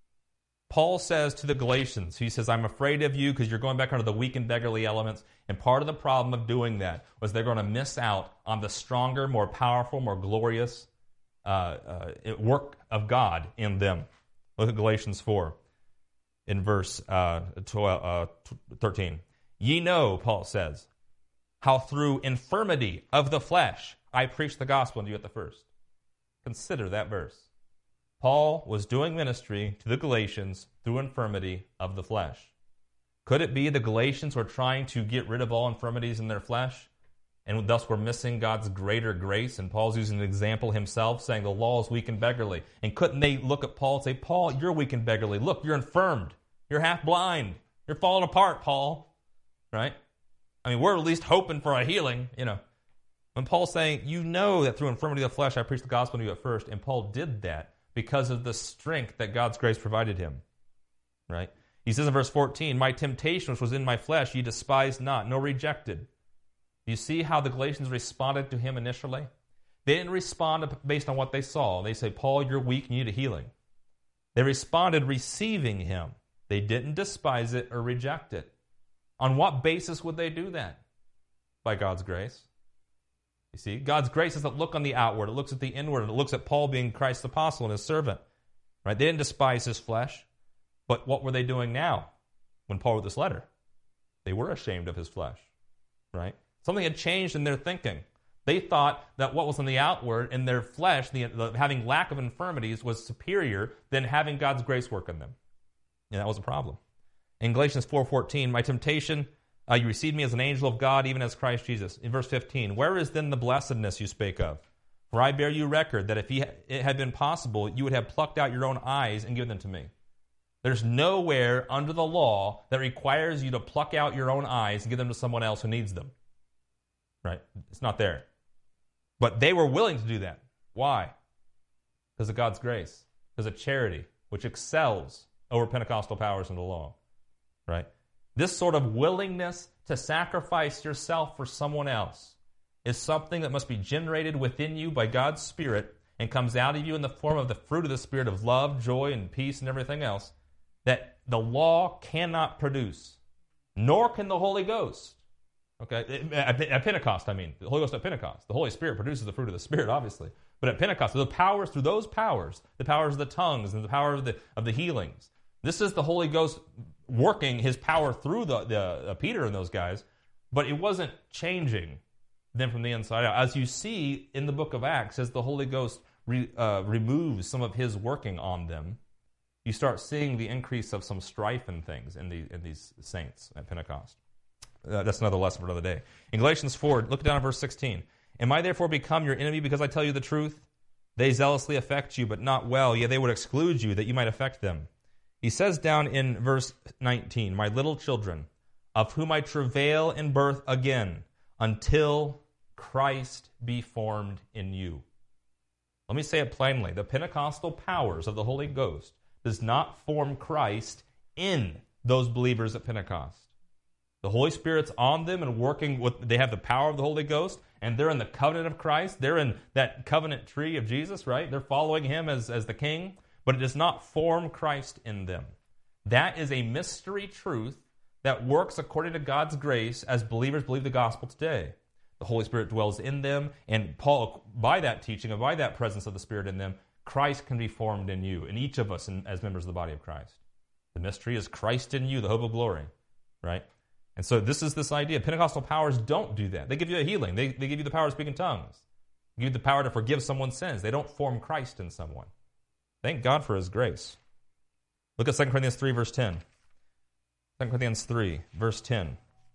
Paul says to the Galatians, he says, I'm afraid of you because you're going back under the weak and beggarly elements, and part of the problem of doing that was they're going to miss out on the stronger, more powerful, more glorious uh, uh, work of God in them. Look at Galatians four in verse uh, twelve, uh, thirteen. Ye know, Paul says, how through infirmity of the flesh I preached the gospel unto you at the first. Consider that verse. Paul was doing ministry to the Galatians through infirmity of the flesh. Could it be the Galatians were trying to get rid of all infirmities in their flesh, and thus we're missing God's greater grace? And Paul's using an example himself, saying the law is weak and beggarly. And couldn't they look at Paul and say, Paul, you're weak and beggarly. Look, you're infirmed. You're half blind. You're falling apart, Paul. Right? I mean, we're at least hoping for a healing, you know. When Paul's saying, you know that through infirmity of the flesh I preached the gospel to you at first, and Paul did that because of the strength that God's grace provided him. Right? He says in verse fourteen, my temptation which was in my flesh ye despised not, nor rejected. You see how the Galatians responded to him initially? They didn't respond based on what they saw. They say, Paul, you're weak, you need a healing. They responded receiving him. They didn't despise it or reject it. On what basis would they do that? By God's grace. You see, God's grace doesn't look on the outward. It looks at the inward. It looks at Paul being Christ's apostle and his servant. Right? They didn't despise his flesh. But what were they doing now when Paul wrote this letter? They were ashamed of his flesh. Right? Something had changed in their thinking. They thought that what was on the outward, in their flesh, the, the having lack of infirmities, was superior than having God's grace work in them. And that was a problem. In Galatians four fourteen, my temptation, uh, you received me as an angel of God, even as Christ Jesus. In verse fifteen, where is then the blessedness you spake of? For I bear you record that if it had been possible, you would have plucked out your own eyes and given them to me. There's nowhere under the law that requires you to pluck out your own eyes and give them to someone else who needs them. Right? It's not there. But they were willing to do that. Why? Because of God's grace. Because of charity, which excels over Pentecostal powers in the law. Right? This sort of willingness to sacrifice yourself for someone else is something that must be generated within you by God's Spirit and comes out of you in the form of the fruit of the Spirit of love, joy, and peace and everything else that the law cannot produce, nor can the Holy Ghost. Okay, at Pentecost, I mean, the Holy Ghost at Pentecost. The Holy Spirit produces the fruit of the Spirit, obviously. But at Pentecost, the powers, through those powers, the powers of the tongues and the power of the of the healings, this is the Holy Ghost working his power through the, the uh, Peter and those guys, but it wasn't changing them from the inside out. As you see in the book of Acts, as the Holy Ghost re, uh, removes some of his working on them, you start seeing the increase of some strife and things in, the, in these saints at Pentecost. Uh, that's another lesson for another day. In Galatians four, look down at verse sixteen. Am I therefore become your enemy because I tell you the truth? They zealously affect you, but not well. Yet they would exclude you that you might affect them. He says down in verse nineteen, my little children, of whom I travail in birth again, until Christ be formed in you. Let me say it plainly. The Pentecostal powers of the Holy Ghost does not form Christ in those believers at Pentecost. The Holy Spirit's on them and working with, they have the power of the Holy Ghost, and they're in the covenant of Christ. They're in that covenant tree of Jesus, right? They're following him as, as the king, but it does not form Christ in them. That is a mystery truth that works according to God's grace as believers believe the gospel today. The Holy Spirit dwells in them, and Paul, by that teaching and by that presence of the Spirit in them, Christ can be formed in you, in each of us in, as members of the body of Christ. The mystery is Christ in you, the hope of glory, right? And so this is this idea. Pentecostal powers don't do that. They give you a healing. They, they give you the power to speak in tongues. They give you the power to forgive someone's sins. They don't form Christ in someone. Thank God for his grace. Look at Second Corinthians three, verse ten. Second Corinthians three, verse ten.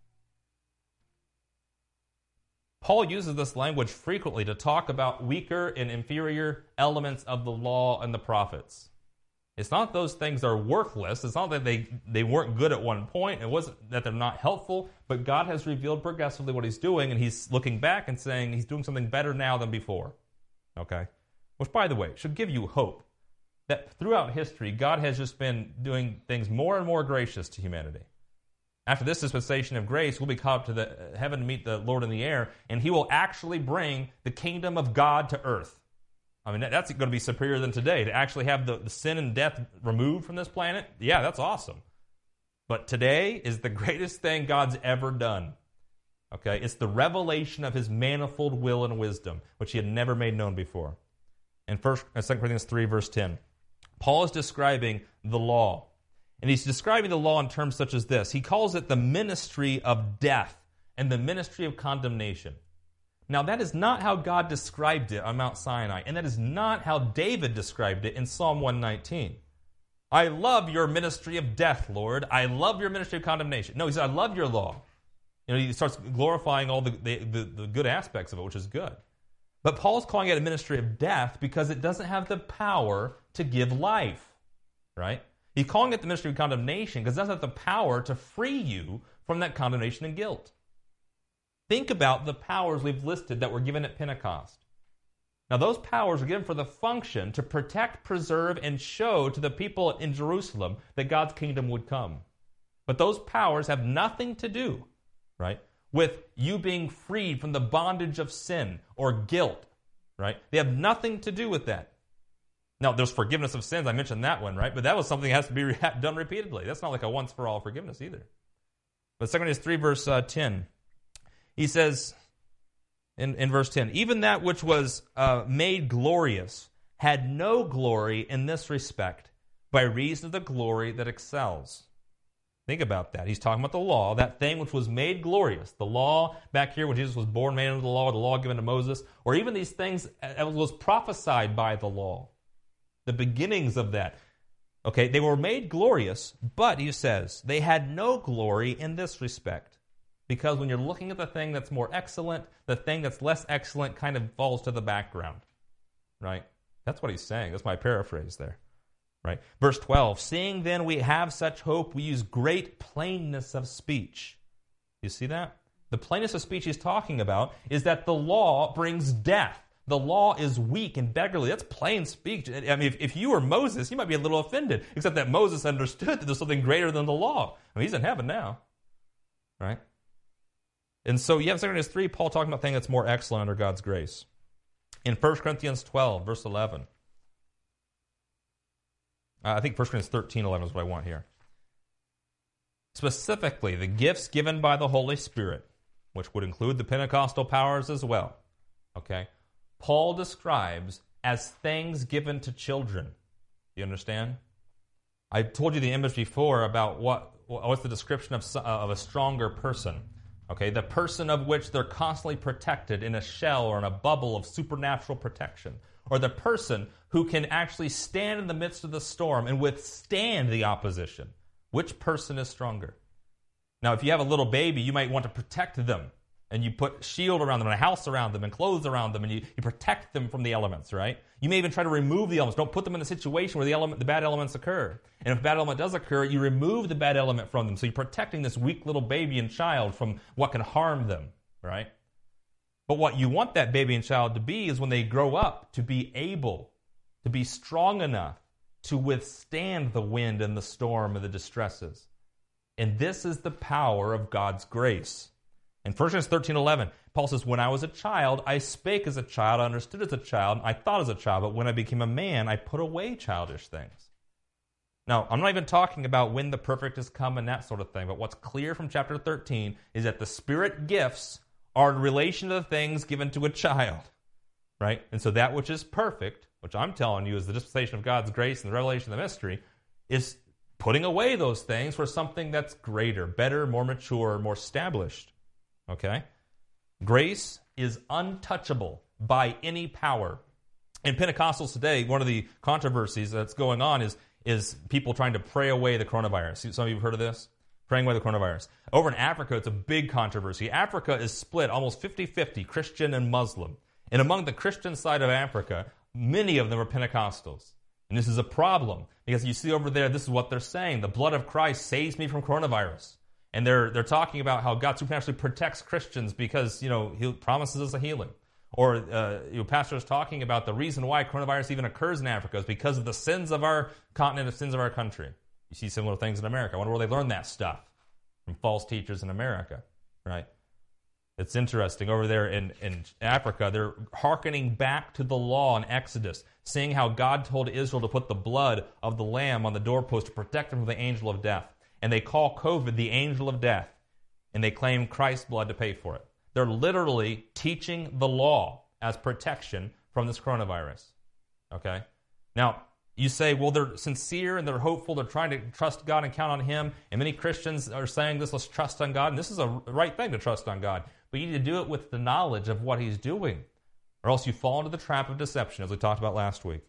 Paul uses this language frequently to talk about weaker and inferior elements of the law and the prophets. It's not those things are worthless. It's not that they, they weren't good at one point. It wasn't that they're not helpful, but God has revealed progressively what he's doing, and he's looking back and saying he's doing something better now than before. Okay? Which, by the way, should give you hope that throughout history, God has just been doing things more and more gracious to humanity. After this dispensation of grace, we'll be caught up to the heaven to meet the Lord in the air, and he will actually bring the kingdom of God to earth. I mean, that's going to be superior than today. To actually have the, the sin and death removed from this planet, yeah, that's awesome. But today is the greatest thing God's ever done. Okay? It's the revelation of his manifold will and wisdom, which he had never made known before. In First, Second Corinthians three, verse ten, Paul is describing the law. And he's describing the law in terms such as this. He calls it the ministry of death and the ministry of condemnation. Now, that is not how God described it on Mount Sinai, and that is not how David described it in Psalm one nineteen. I love your ministry of death, Lord. I love your ministry of condemnation. No, he said, I love your law. You know, he starts glorifying all the, the, the, the good aspects of it, which is good. But Paul's calling it a ministry of death because it doesn't have the power to give life, right? He's calling it the ministry of condemnation because it doesn't have the power to free you from that condemnation and guilt. Think about the powers we've listed that were given at Pentecost. Now, those powers were given for the function to protect, preserve, and show to the people in Jerusalem that God's kingdom would come. But those powers have nothing to do, right, with you being freed from the bondage of sin or guilt, right? They have nothing to do with that. Now, there's forgiveness of sins. I mentioned that one, right? But that was something that has to be re- done repeatedly. That's not like a once-for-all forgiveness either. But Second Corinthians three, verse uh, ten, he says in, in verse ten, even that which was uh, made glorious had no glory in this respect by reason of the glory that excels. Think about that. He's talking about the law, that thing which was made glorious. The law back here when Jesus was born, made under the law, the law given to Moses, or even these things that was prophesied by the law. The beginnings of that. Okay, they were made glorious, but, he says, they had no glory in this respect. Because when you're looking at the thing that's more excellent, the thing that's less excellent kind of falls to the background. Right? That's what he's saying. That's my paraphrase there. Right? Verse twelve, seeing then we have such hope, we use great plainness of speech. You see that? The plainness of speech he's talking about is that the law brings death. The law is weak and beggarly. That's plain speech. I mean, if, if you were Moses, you might be a little offended, except that Moses understood that there's something greater than the law. I mean, he's in heaven now. Right? And so you have Second Corinthians three, Paul talking about things that's more excellent under God's grace. In First Corinthians twelve, verse eleven, I think First Corinthians thirteen, eleven is what I want here. Specifically, the gifts given by the Holy Spirit, which would include the Pentecostal powers as well, okay, Paul describes as things given to children. You understand? I told you the image before about what what's the description of, of a stronger person. Okay, the person of which they're constantly protected in a shell or in a bubble of supernatural protection. Or the person who can actually stand in the midst of the storm and withstand the opposition. Which person is stronger? Now, if you have a little baby, you might want to protect them. And you put a shield around them and a house around them and clothes around them and you, you protect them from the elements, right? You may even try to remove the elements. Don't put them in a situation where the element, the bad elements occur. And if a bad element does occur, you remove the bad element from them. So you're protecting this weak little baby and child from what can harm them, right? But what you want that baby and child to be is when they grow up, to be able, to be strong enough to withstand the wind and the storm and the distresses. And this is the power of God's grace. In First Corinthians thirteen eleven, Paul says, when I was a child, I spake as a child, I understood as a child, I thought as a child, but when I became a man, I put away childish things. Now, I'm not even talking about when the perfect has come and that sort of thing, but what's clear from chapter thirteen is that the Spirit gifts are in relation to the things given to a child, right? And so that which is perfect, which I'm telling you is the dispensation of God's grace and the revelation of the mystery, is putting away those things for something that's greater, better, more mature, more established, okay? Grace is untouchable by any power. In Pentecostals today, one of the controversies that's going on is is people trying to pray away the coronavirus. Some of you have heard of this? Praying away the coronavirus. Over in Africa, it's a big controversy. Africa is split almost fifty-fifty, Christian and Muslim. And among the Christian side of Africa, many of them are Pentecostals. And this is a problem, because you see over there, this is what they're saying. The blood of Christ saves me from coronavirus. And they're they're talking about how God supernaturally protects Christians because, you know, He promises us a healing. Or, uh, you know, pastors talking about the reason why coronavirus even occurs in Africa is because of the sins of our continent, the sins of our country. You see similar things in America. I wonder where they learned that stuff from false teachers in America, right? It's interesting. Over there in, in Africa, they're hearkening back to the law in Exodus, seeing how God told Israel to put the blood of the lamb on the doorpost to protect them from the angel of death. And they call COVID the angel of death, and they claim Christ's blood to pay for it. They're literally teaching the law as protection from this coronavirus. Okay? Now, you say, well, they're sincere and they're hopeful. They're trying to trust God and count on Him. And many Christians are saying this, let's trust on God. And this is a right thing to trust on God. But you need to do it with the knowledge of what He's doing, or else you fall into the trap of deception, as we talked about last week.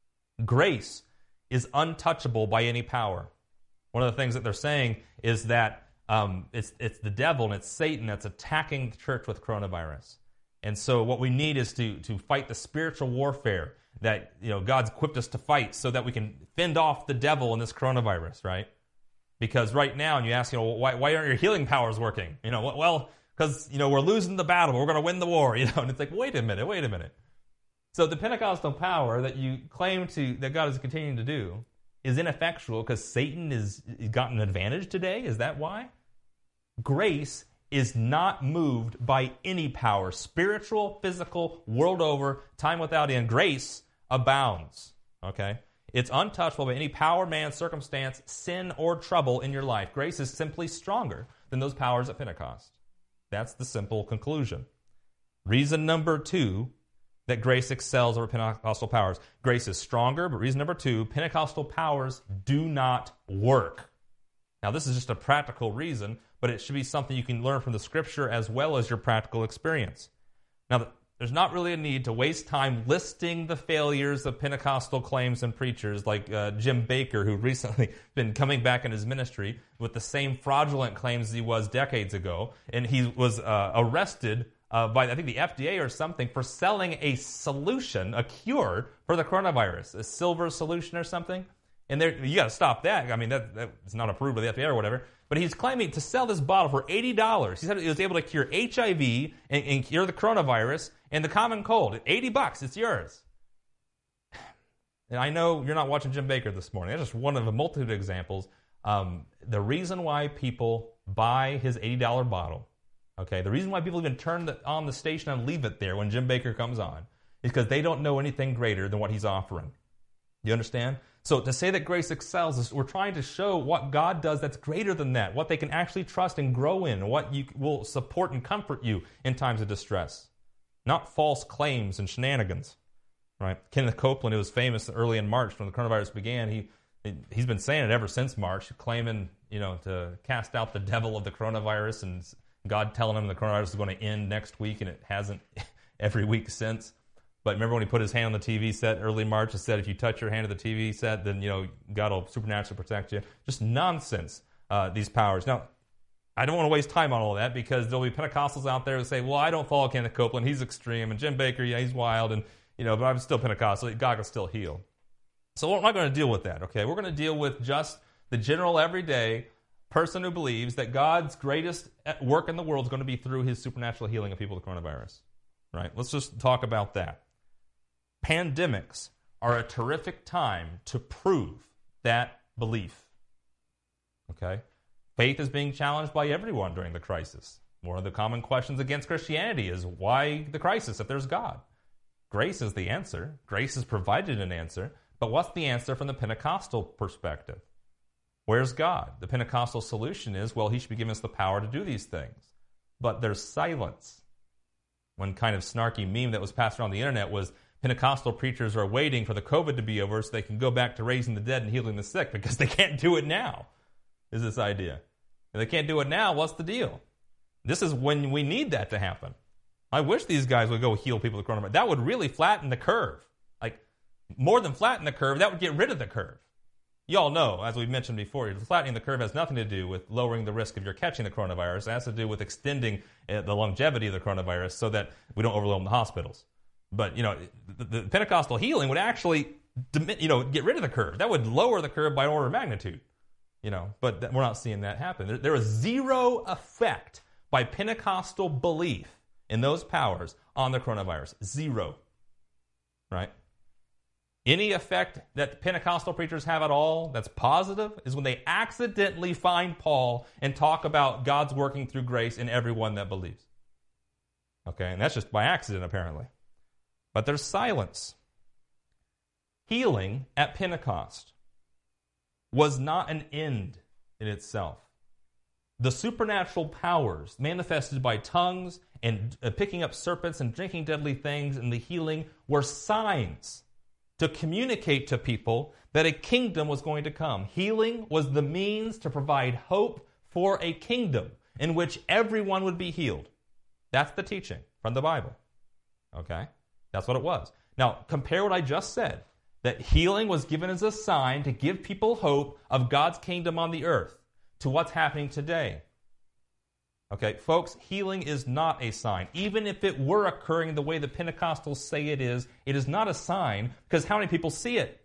Grace is untouchable by any power. One of the things that they're saying is that Um, it's it's the devil and it's Satan that's attacking the church with coronavirus. And so what we need is to to fight the spiritual warfare that, you know, God's equipped us to fight so that we can fend off the devil in this coronavirus, right? Because right now, and you ask, you know, why why aren't your healing powers working? You know, well, because, you know, we're losing the battle, but we're going to win the war, you know. And it's like, wait a minute, wait a minute. So the Pentecostal power that you claim to that God is continuing to do is ineffectual because Satan is gotten an advantage today. Is that why? Grace is not moved by any power, spiritual, physical, world over, time without end. Grace abounds, okay? It's untouchable by any power, man, circumstance, sin, or trouble in your life. Grace is simply stronger than those powers at Pentecost. That's the simple conclusion. Reason number two, that grace excels over Pentecostal powers. Grace is stronger, but reason number two, Pentecostal powers do not work. Now, this is just a practical reason, but it should be something you can learn from the Scripture as well as your practical experience. Now, there's not really a need to waste time listing the failures of Pentecostal claims and preachers like uh, Jim Baker, who recently been coming back in his ministry with the same fraudulent claims as he was decades ago. And he was uh, arrested uh, by, I think, the F D A or something for selling a solution, a cure for the coronavirus, a silver solution or something. And there, you got to stop that. I mean, that, that's not approved by the F D A or whatever. But he's claiming to sell this bottle for eighty dollars. He said he was able to cure H I V and, and cure the coronavirus and the common cold. eighty bucks, it's yours. And I know you're not watching Jim Baker this morning. That's just one of a multitude of examples. Um, the reason why people buy his eighty dollars bottle, okay, the reason why people even turn the, on the station and leave it there when Jim Baker comes on is because they don't know anything greater than what he's offering. You understand? So to say that grace excels, is we're trying to show what God does that's greater than that, what they can actually trust and grow in, what you will support and comfort you in times of distress. Not false claims and shenanigans. Right? Kenneth Copeland, who was famous early in March when the coronavirus began, he he's been saying it ever since March, claiming, you know, to cast out the devil of the coronavirus, and God telling him the coronavirus is going to end next week, and it hasn't every week since. But remember when he put his hand on the T V set early March and said, if you touch your hand to the T V set, then, you know, God will supernaturally protect you. Just nonsense, uh, these powers. Now, I don't want to waste time on all that because there'll be Pentecostals out there who say, well, I don't follow Kenneth Copeland. He's extreme. And Jim Baker, yeah, he's wild. And, you know, but I'm still Pentecostal. God can still heal. So we're not going to deal with that, okay? We're going to deal with just the general everyday person who believes that God's greatest work in the world is going to be through his supernatural healing of people with coronavirus, right? Let's just talk about that. Pandemics are a terrific time to prove that belief, okay? Faith is being challenged by everyone during the crisis. One of the common questions against Christianity is, why the crisis if there's God? Grace is the answer. Grace has provided an answer. But what's the answer from the Pentecostal perspective? Where's God? The Pentecostal solution is, well, he should be giving us the power to do these things. But there's silence. One kind of snarky meme that was passed around the internet was, Pentecostal preachers are waiting for the COVID to be over so they can go back to raising the dead and healing the sick because they can't do it now, is this idea. If they can't do it now, what's the deal? This is when we need that to happen. I wish these guys would go heal people with coronavirus. That would really flatten the curve. Like, more than flatten the curve, that would get rid of the curve. You all know, as we've mentioned before, flattening the curve has nothing to do with lowering the risk of your catching the coronavirus. It has to do with extending uh, the longevity of the coronavirus so that we don't overwhelm the hospitals. But, you know, the, the Pentecostal healing would actually, you know, get rid of the curve. That would lower the curve by an order of magnitude. You know, but th- we're not seeing that happen. There, there is zero effect by Pentecostal belief in those powers on the coronavirus. Zero. Right? Any effect that the Pentecostal preachers have at all that's positive is when they accidentally find Paul and talk about God's working through grace in everyone that believes. Okay, and that's just by accident, apparently. But there's silence. Healing at Pentecost was not an end in itself. The supernatural powers manifested by tongues and uh, picking up serpents and drinking deadly things and the healing were signs to communicate to people that a kingdom was going to come. Healing was the means to provide hope for a kingdom in which everyone would be healed. That's the teaching from the Bible. Okay? That's what it was. Now, compare what I just said, that healing was given as a sign to give people hope of God's kingdom on the earth, to what's happening today. Okay, folks, healing is not a sign. Even if it were occurring the way the Pentecostals say it is, it is not a sign, because how many people see it?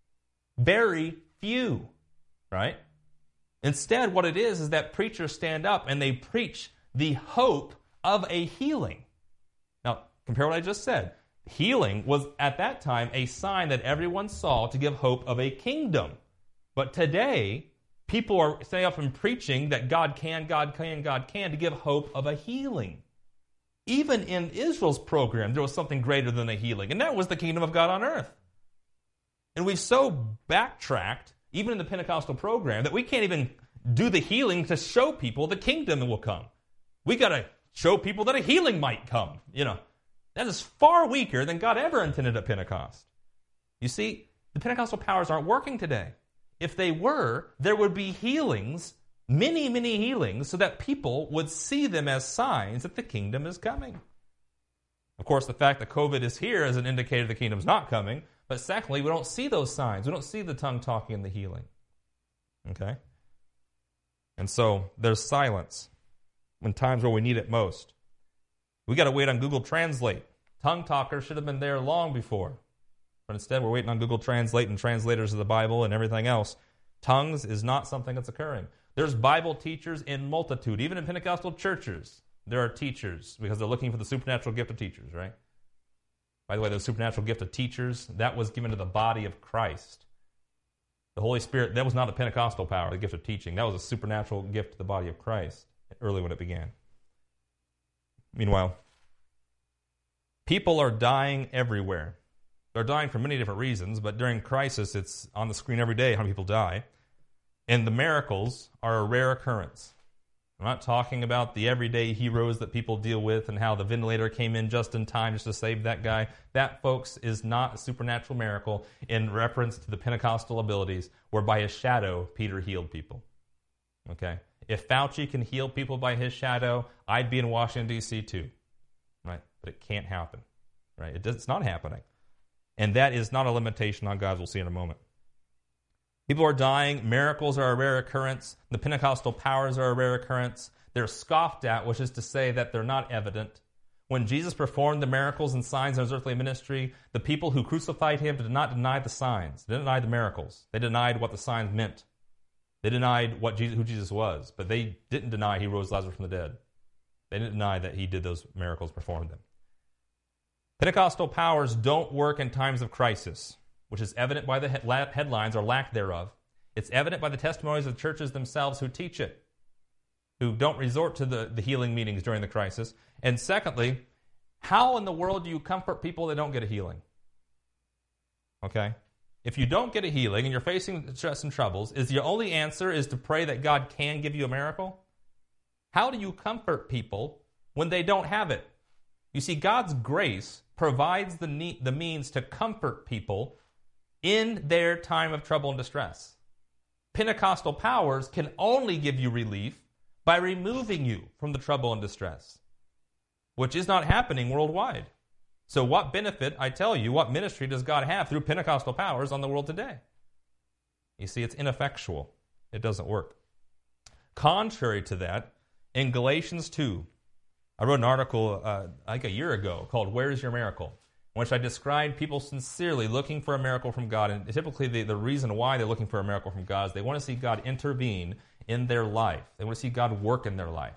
Very few, right? Instead, what it is is that preachers stand up and they preach the hope of a healing. Now, compare what I just said. Healing was, at that time, a sign that everyone saw to give hope of a kingdom. But today, people are standing up and preaching that God can, God can, God can, to give hope of a healing. Even in Israel's program, there was something greater than a healing, and that was the kingdom of God on earth. And we've so backtracked, even in the Pentecostal program, that we can't even do the healing to show people the kingdom will come. We got to show people that a healing might come, you know. That is far weaker than God ever intended at Pentecost. You see, the Pentecostal powers aren't working today. If they were, there would be healings, many, many healings, so that people would see them as signs that the kingdom is coming. Of course, the fact that COVID is here is an indicator the kingdom's not coming. But secondly, we don't see those signs. We don't see the tongue talking and the healing. Okay? And so there's silence in times where we need it most. We got to wait on Google Translate. Tongue talkers should have been there long before. But instead, we're waiting on Google Translate and translators of the Bible and everything else. Tongues is not something that's occurring. There's Bible teachers in multitude. Even in Pentecostal churches, there are teachers because they're looking for the supernatural gift of teachers, right? By the way, the supernatural gift of teachers, that was given to the body of Christ. The Holy Spirit, that was not a Pentecostal power, the gift of teaching. That was a supernatural gift to the body of Christ, early when it began. Meanwhile, people are dying everywhere. They're dying for many different reasons, but during crisis, it's on the screen every day how many people die. And the miracles are a rare occurrence. I'm not talking about the everyday heroes that people deal with and how the ventilator came in just in time just to save that guy. That, folks, is not a supernatural miracle in reference to the Pentecostal abilities where by his shadow, Peter healed people. Okay? If Fauci can heal people by his shadow, I'd be in Washington, D C too. Right? But it can't happen. Right? It does, it's not happening. And that is not a limitation on God's. We'll see in a moment. People are dying. Miracles are a rare occurrence. The Pentecostal powers are a rare occurrence. They're scoffed at, which is to say that they're not evident. When Jesus performed the miracles and signs in his earthly ministry, the people who crucified him did not deny the signs. They didn't deny the miracles. They denied what the signs meant. They denied what Jesus, who Jesus was, but they didn't deny he rose Lazarus from the dead. They didn't deny that he did those miracles, performed them. Pentecostal powers don't work in times of crisis, which is evident by the headlines or lack thereof. It's evident by the testimonies of the churches themselves who teach it. who don't resort to the, the healing meetings during the crisis? And secondly, how in the world do you comfort people that don't get a healing? Okay? If you don't get a healing and you're facing stress and troubles, is the only answer is to pray that God can give you a miracle? How do you comfort people when they don't have it? You see, God's grace provides the, ne- the means to comfort people in their time of trouble and distress. Pentecostal powers can only give you relief by removing you from the trouble and distress, which is not happening worldwide. So what benefit, I tell you, what ministry does God have through Pentecostal powers on the world today? You see, it's ineffectual. It doesn't work. Contrary to that, in Galatians two, I wrote an article uh, like a year ago called Where's Your Miracle?, in which I described people sincerely looking for a miracle from God. And typically the, the reason why they're looking for a miracle from God is they want to see God intervene in their life. They want to see God work in their life.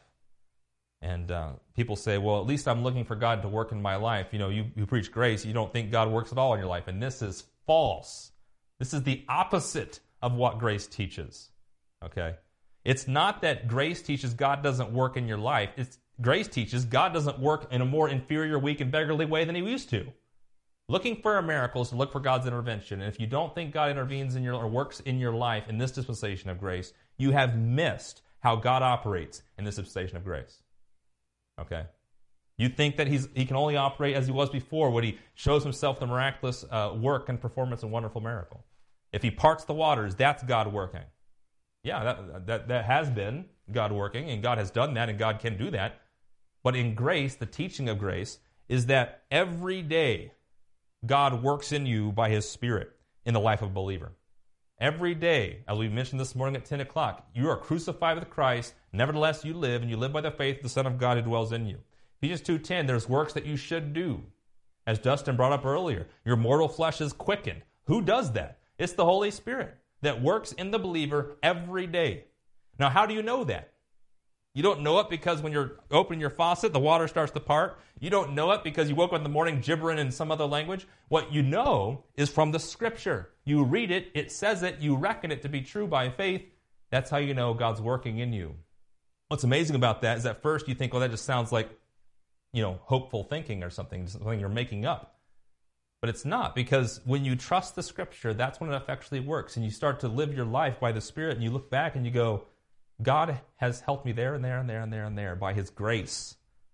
And uh, people say, well, at least I'm looking for God to work in my life. You know, you, you preach grace, you don't think God works at all in your life. And this is false. This is the opposite of what grace teaches. Okay? It's not that grace teaches God doesn't work in your life. It's grace teaches God doesn't work in a more inferior, weak, and beggarly way than he used to. Looking for a miracle is to look for God's intervention. And if you don't think God intervenes in your or works in your life in this dispensation of grace, you have missed how God operates in this dispensation of grace. Okay? You think that he's he can only operate as he was before when he shows himself the miraculous uh, work and performance and wonderful miracle. If he parts the waters, that's God working. Yeah, that, that, that has been God working, and God has done that, and God can do that. But in grace, the teaching of grace is that every day God works in you by his Spirit in the life of a believer. Every day, as we mentioned this morning at ten o'clock, you are crucified with Christ, nevertheless you live, and you live by the faith of the Son of God who dwells in you. Ephesians two ten, there's works that you should do. As Dustin brought up earlier, your mortal flesh is quickened. Who does that? It's the Holy Spirit that works in the believer every day. Now, how do you know that? You don't know it because when you're opening your faucet, the water starts to part. You don't know it because you woke up in the morning gibbering in some other language. What you know is from the Scripture. You read it, it says it, you reckon it to be true by faith. That's how you know God's working in you. What's amazing about that is at first you think, well, that just sounds like, you know, hopeful thinking or something, something you're making up. But it's not, because when you trust the Scripture, that's when it effectually works. And you start to live your life by the Spirit, and you look back and you go, God has helped me there and there and there and there and there by his grace.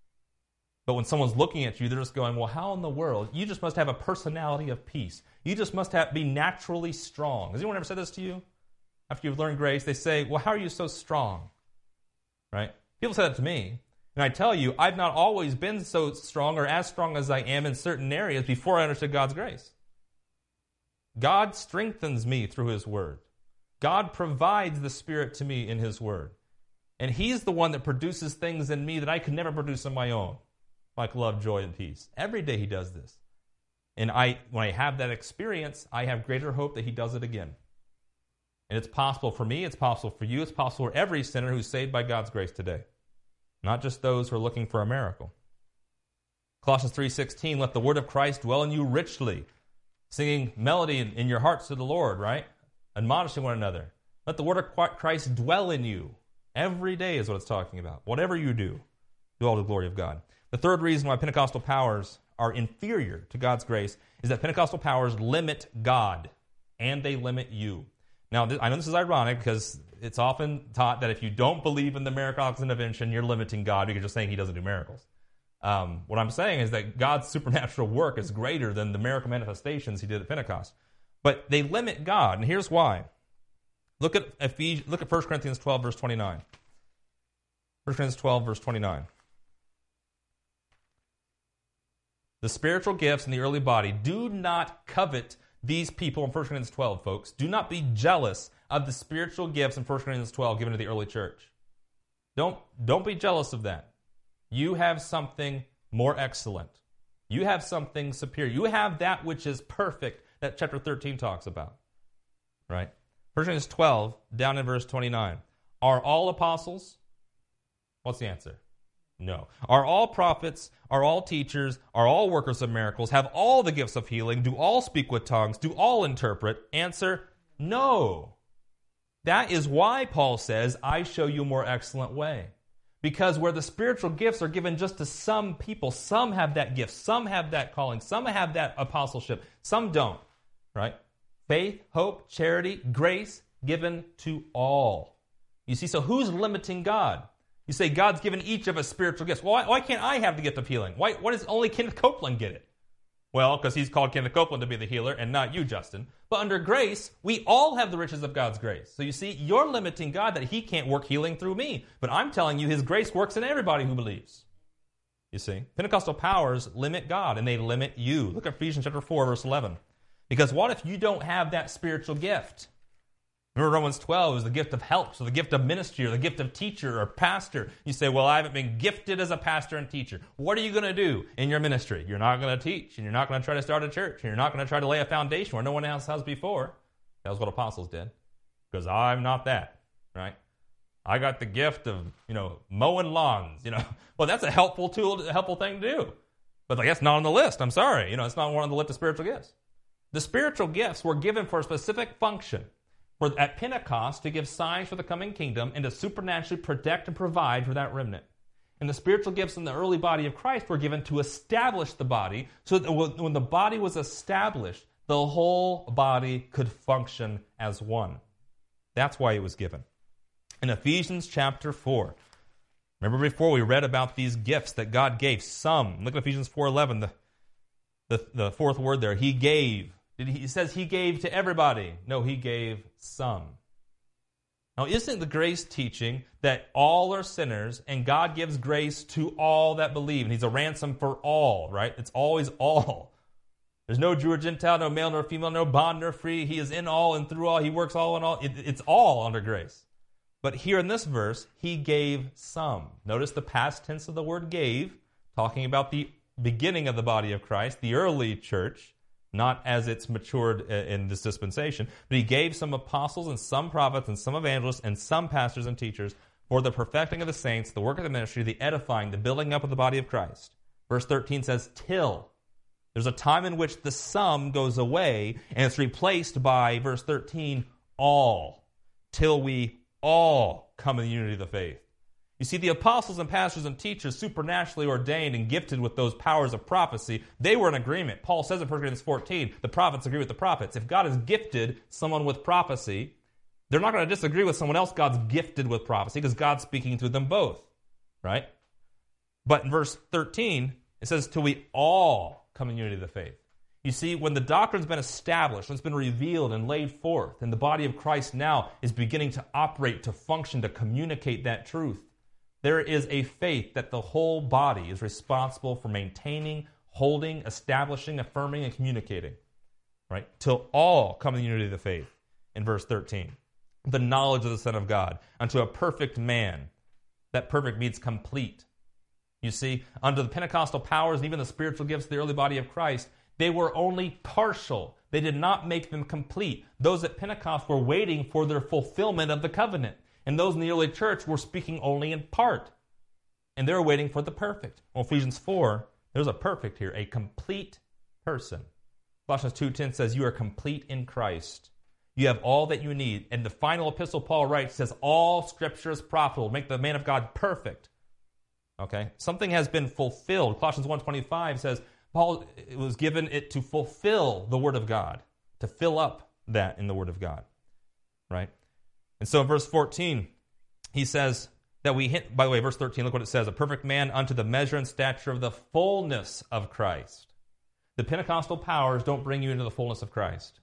But when someone's looking at you, they're just going, well, how in the world? You just must have a personality of peace. You just must have, be naturally strong. Has anyone ever said this to you? After you've learned grace, they say, well, how are you so strong? Right? People say that to me. And I tell you, I've not always been so strong or as strong as I am in certain areas before I understood God's grace. God strengthens me through his word. God provides the Spirit to me in his word. And he's the one that produces things in me that I could never produce on my own, like love, joy, and peace. Every day he does this. And I, when I have that experience, I have greater hope that he does it again. And it's possible for me, it's possible for you, it's possible for every sinner who's saved by God's grace today. Not just those who are looking for a miracle. Colossians three sixteen, let the word of Christ dwell in you richly, singing melody in, in your hearts to the Lord, right? Admonishing one another. Let the word of Christ dwell in you. Every day is what it's talking about. Whatever you do, do all to the glory of God. The third reason why Pentecostal powers are inferior to God's grace is that Pentecostal powers limit God, and they limit you. Now, I know this is ironic because it's often taught that if you don't believe in the miraculous intervention, you're limiting God because you're saying he doesn't do miracles. Um, what I'm saying is that God's supernatural work is greater than the miracle manifestations he did at Pentecost. But they limit God, and here's why. Look at Ephesians, look at First Corinthians twelve, verse twenty-nine. First Corinthians twelve, verse twenty-nine. The spiritual gifts in the early body, do not covet these people in First Corinthians twelve, folks. Do not be jealous of the spiritual gifts in First Corinthians twelve given to the early church. Don't, don't be jealous of that. You have something more excellent. You have something superior. You have that which is perfect that chapter thirteen talks about. Right? First Corinthians twelve, down in verse twenty-nine. Are all apostles? What's the answer? No. Are all prophets? Are all teachers? Are all workers of miracles? Have all the gifts of healing? Do all speak with tongues? Do all interpret? Answer, no. That is why Paul says, I show you a more excellent way. Because where the spiritual gifts are given just to some people, some have that gift, some have that calling, some have that apostleship, some don't, right? Faith, hope, charity, grace, given to all. You see, so who's limiting God? You say God's given each of us spiritual gifts. Well, why, why can't I have the gift of healing? Why, why does only Kenneth Copeland get it? Well, because he's called Kenneth Copeland to be the healer and not you, Justin. But under grace, we all have the riches of God's grace. So you see, you're limiting God that he can't work healing through me. But I'm telling you, his grace works in everybody who believes. You see, Pentecostal powers limit God and they limit you. Look at Ephesians chapter four, verse eleven. Because what if you don't have that spiritual gift? Remember Romans twelve is the gift of help, so the gift of ministry or the gift of teacher or pastor. You say, well, I haven't been gifted as a pastor and teacher. What are you going to do in your ministry? You're not going to teach, and you're not going to try to start a church, and you're not going to try to lay a foundation where no one else has before. That was what apostles did. Because I'm not that, right? I got the gift of, you know, mowing lawns, you know. Well, that's a helpful tool, a helpful thing to do. But like, that's not on the list. I'm sorry. You know, it's not one on the list of spiritual gifts. The spiritual gifts were given for a specific function. For at Pentecost, to give signs for the coming kingdom and to supernaturally protect and provide for that remnant. And the spiritual gifts in the early body of Christ were given to establish the body, so that when the body was established, the whole body could function as one. That's why it was given. In Ephesians chapter four, remember before we read about these gifts that God gave some. Look at Ephesians four eleven, the, the, the fourth word there, he gave. Did he, he says he gave to everybody. No, he gave some. Now, isn't the grace teaching that all are sinners and God gives grace to all that believe? And he's a ransom for all, right? It's always all. There's no Jew or Gentile, no male nor female, no bond nor free. He is in all and through all. He works all in all. It, it's all under grace. But here in this verse, he gave some. Notice the past tense of the word gave, talking about the beginning of the body of Christ, the early church. Not as it's matured in this dispensation, but he gave some apostles and some prophets and some evangelists and some pastors and teachers for the perfecting of the saints, the work of the ministry, the edifying, the building up of the body of Christ. Verse thirteen says, till. There's a time in which the some goes away, and it's replaced by, verse thirteen, all. Till we all come in the unity of the faith. You see, the apostles and pastors and teachers, supernaturally ordained and gifted with those powers of prophecy, they were in agreement. Paul says in First Corinthians fourteen, the prophets agree with the prophets. If God has gifted someone with prophecy, they're not going to disagree with someone else God's gifted with prophecy because God's speaking through them both, right? But in verse thirteen, it says, till we all come in unity of the faith. You see, when the doctrine's been established, when it's been revealed and laid forth, and the body of Christ now is beginning to operate, to function, to communicate that truth, there is a faith that the whole body is responsible for maintaining, holding, establishing, affirming, and communicating. Right? Till all come in the unity of the faith, in verse thirteen. The knowledge of the Son of God, unto a perfect man. That perfect means complete. You see, under the Pentecostal powers and even the spiritual gifts of the early body of Christ, they were only partial. They did not make them complete. Those at Pentecost were waiting for their fulfillment of the covenant. And those in the early church were speaking only in part. And they were waiting for the perfect. Well, Ephesians four, there's a perfect here, a complete person. Colossians two ten says, you are complete in Christ. You have all that you need. And the final epistle Paul writes says, all Scripture is profitable. Make the man of God perfect. Okay? Something has been fulfilled. Colossians one twenty-five says, Paul was given it to fulfill the Word of God, to fill up that in the Word of God. Right? And so in verse fourteen, he says that we hit, by the way, verse thirteen, look what it says, a perfect man unto the measure and stature of the fullness of Christ. The Pentecostal powers don't bring you into the fullness of Christ.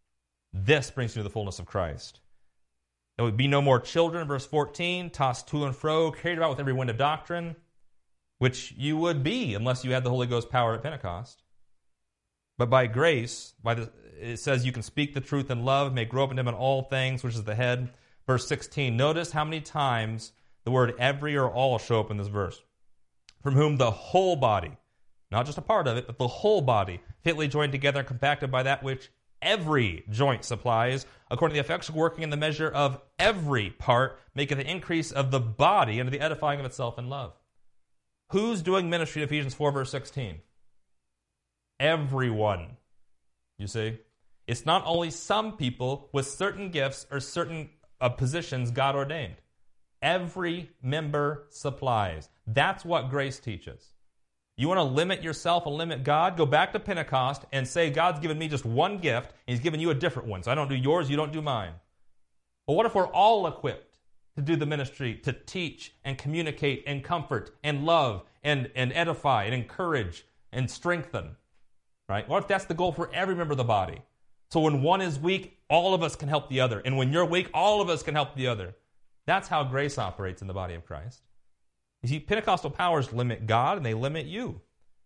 This brings you to the fullness of Christ. There would be no more children, verse fourteen, tossed to and fro, carried about with every wind of doctrine, which you would be unless you had the Holy Ghost power at Pentecost. But by grace, by the, it says you can speak the truth in love, may grow up in him in all things, which is the head. Verse sixteen, notice how many times the word every or all show up in this verse. From whom the whole body, not just a part of it, but the whole body, fitly joined together and compacted by that which every joint supplies, according to the effectual working in the measure of every part, maketh the increase of the body unto the edifying of itself in love. Who's doing ministry in Ephesians four, verse sixteen? Everyone. You see? It's not only some people with certain gifts or certain uh, positions God ordained. every member supplies. That's what grace teaches. You want to limit yourself and limit God? Go back to Pentecost and say, God's given me just one gift, and He's given you a different one. So I don't do yours, you don't do mine. Well, what if we're all equipped to do the ministry, to teach and communicate and comfort and love and, and edify and encourage and strengthen? Right? What if that's the goal for every member of the body? So when one is weak, all of us can help the other. And when you're weak, all of us can help the other. That's how grace operates in the body of Christ. You see, Pentecostal powers limit God and they limit you.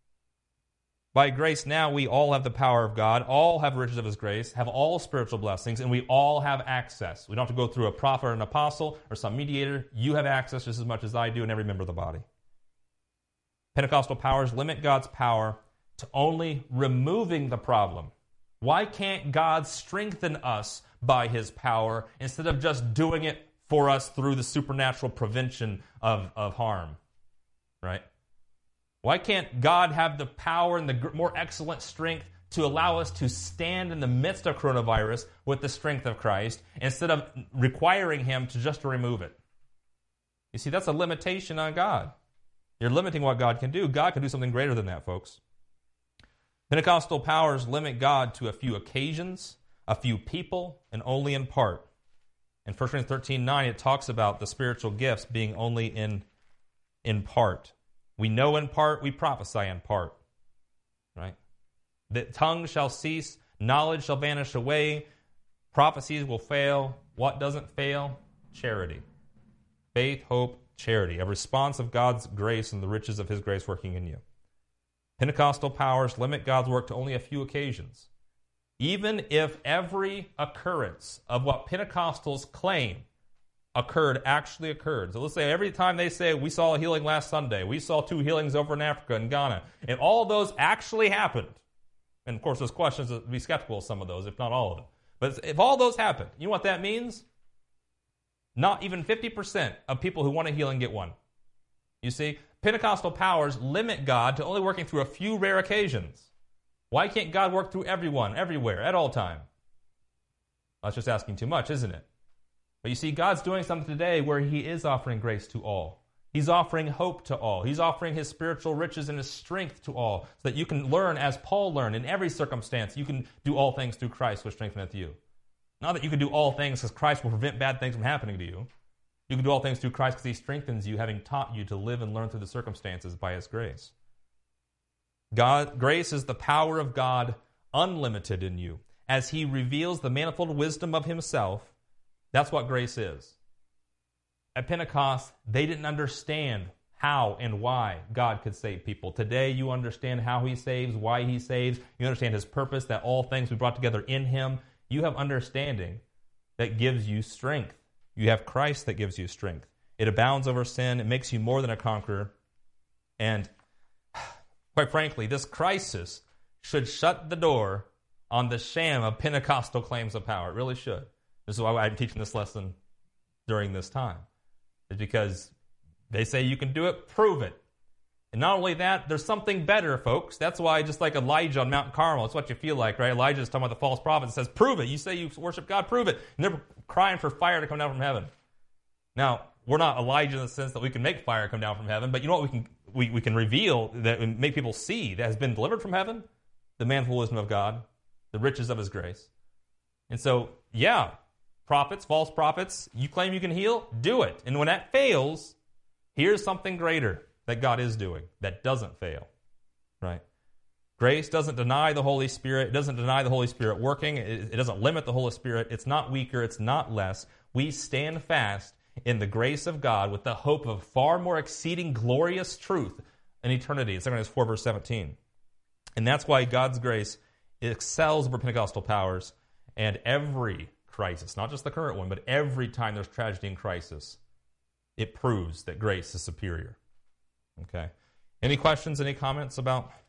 By grace now we all have the power of God, all have riches of His grace, have all spiritual blessings, and we all have access. We don't have to go through a prophet or an apostle or some mediator. You have access just as much as I do and every member of the body. Pentecostal powers limit God's power to only removing the problem. Why can't God strengthen us by His power instead of just doing it for us through the supernatural prevention of, of harm? Right? Why can't God have the power and the more excellent strength to allow us to stand in the midst of coronavirus with the strength of Christ instead of requiring Him to just remove it? You see, that's a limitation on God. You're limiting what God can do. God can do something greater than that, folks. Pentecostal powers limit God to a few occasions, a few people, and only in part. In First Corinthians thirteen nine, it talks about the spiritual gifts being only in, in part. We know in part, we prophesy in part. Right? The tongue shall cease, knowledge shall vanish away, prophecies will fail. What doesn't fail? Charity. Faith, hope, charity. A response of God's grace and the riches of His grace working in you. Pentecostal powers limit God's work to only a few occasions. Even if every occurrence of what Pentecostals claim occurred actually occurred. So let's say every time they say, we saw a healing last Sunday, we saw two healings over in Africa and Ghana, and all those actually happened. And of course, there's questions to be skeptical of some of those, if not all of them. But if all those happened, you know what that means? Not even fifty percent of people who want a healing get one. You see, Pentecostal powers limit God to only working through a few rare occasions. Why can't God work through everyone, everywhere, at all time? That's just asking too much, isn't it? But you see, God's doing something today where He is offering grace to all. He's offering hope to all. He's offering His spiritual riches and His strength to all, so that you can learn as Paul learned in every circumstance. You can do all things through Christ, which strengtheneth you. Not that you can do all things because Christ will prevent bad things from happening to you. You can do all things through Christ because He strengthens you, having taught you to live and learn through the circumstances by His grace. God, grace is the power of God unlimited in you. As He reveals the manifold wisdom of Himself, that's what grace is. At Pentecost, they didn't understand how and why God could save people. Today, you understand how He saves, why He saves. You understand His purpose, that all things be brought together in Him. You have understanding that gives you strength. You have Christ that gives you strength. It abounds over sin. It makes you more than a conqueror. And quite frankly, this crisis should shut the door on the sham of Pentecostal claims of power. It really should. This is why I'm teaching this lesson during this time. It's because they say you can do it, prove it. And not only that, there's something better, folks. That's why, just like Elijah on Mount Carmel, it's what you feel like, right? Elijah's talking about the false prophet. It says, prove it. You say you worship God, prove it. And they're crying for fire to come down from heaven. Now, we're not Elijah in the sense that we can make fire come down from heaven, but you know what we can we, we can reveal that and make people see that has been delivered from heaven? The manifold wisdom of God, the riches of His grace. And so, yeah, prophets, false prophets, you claim you can heal? Do it. And when that fails, here's something greater that God is doing that doesn't fail, right? Grace doesn't deny the Holy Spirit. It doesn't deny the Holy Spirit working. It, it doesn't limit the Holy Spirit. It's not weaker. It's not less. We stand fast in the grace of God with the hope of far more exceeding glorious truth in eternity. Second Corinthians four, verse seventeen. And that's why God's grace excels over Pentecostal powers, and every crisis, not just the current one, but every time there's tragedy and crisis, it proves that grace is superior. Okay. Any questions, any comments about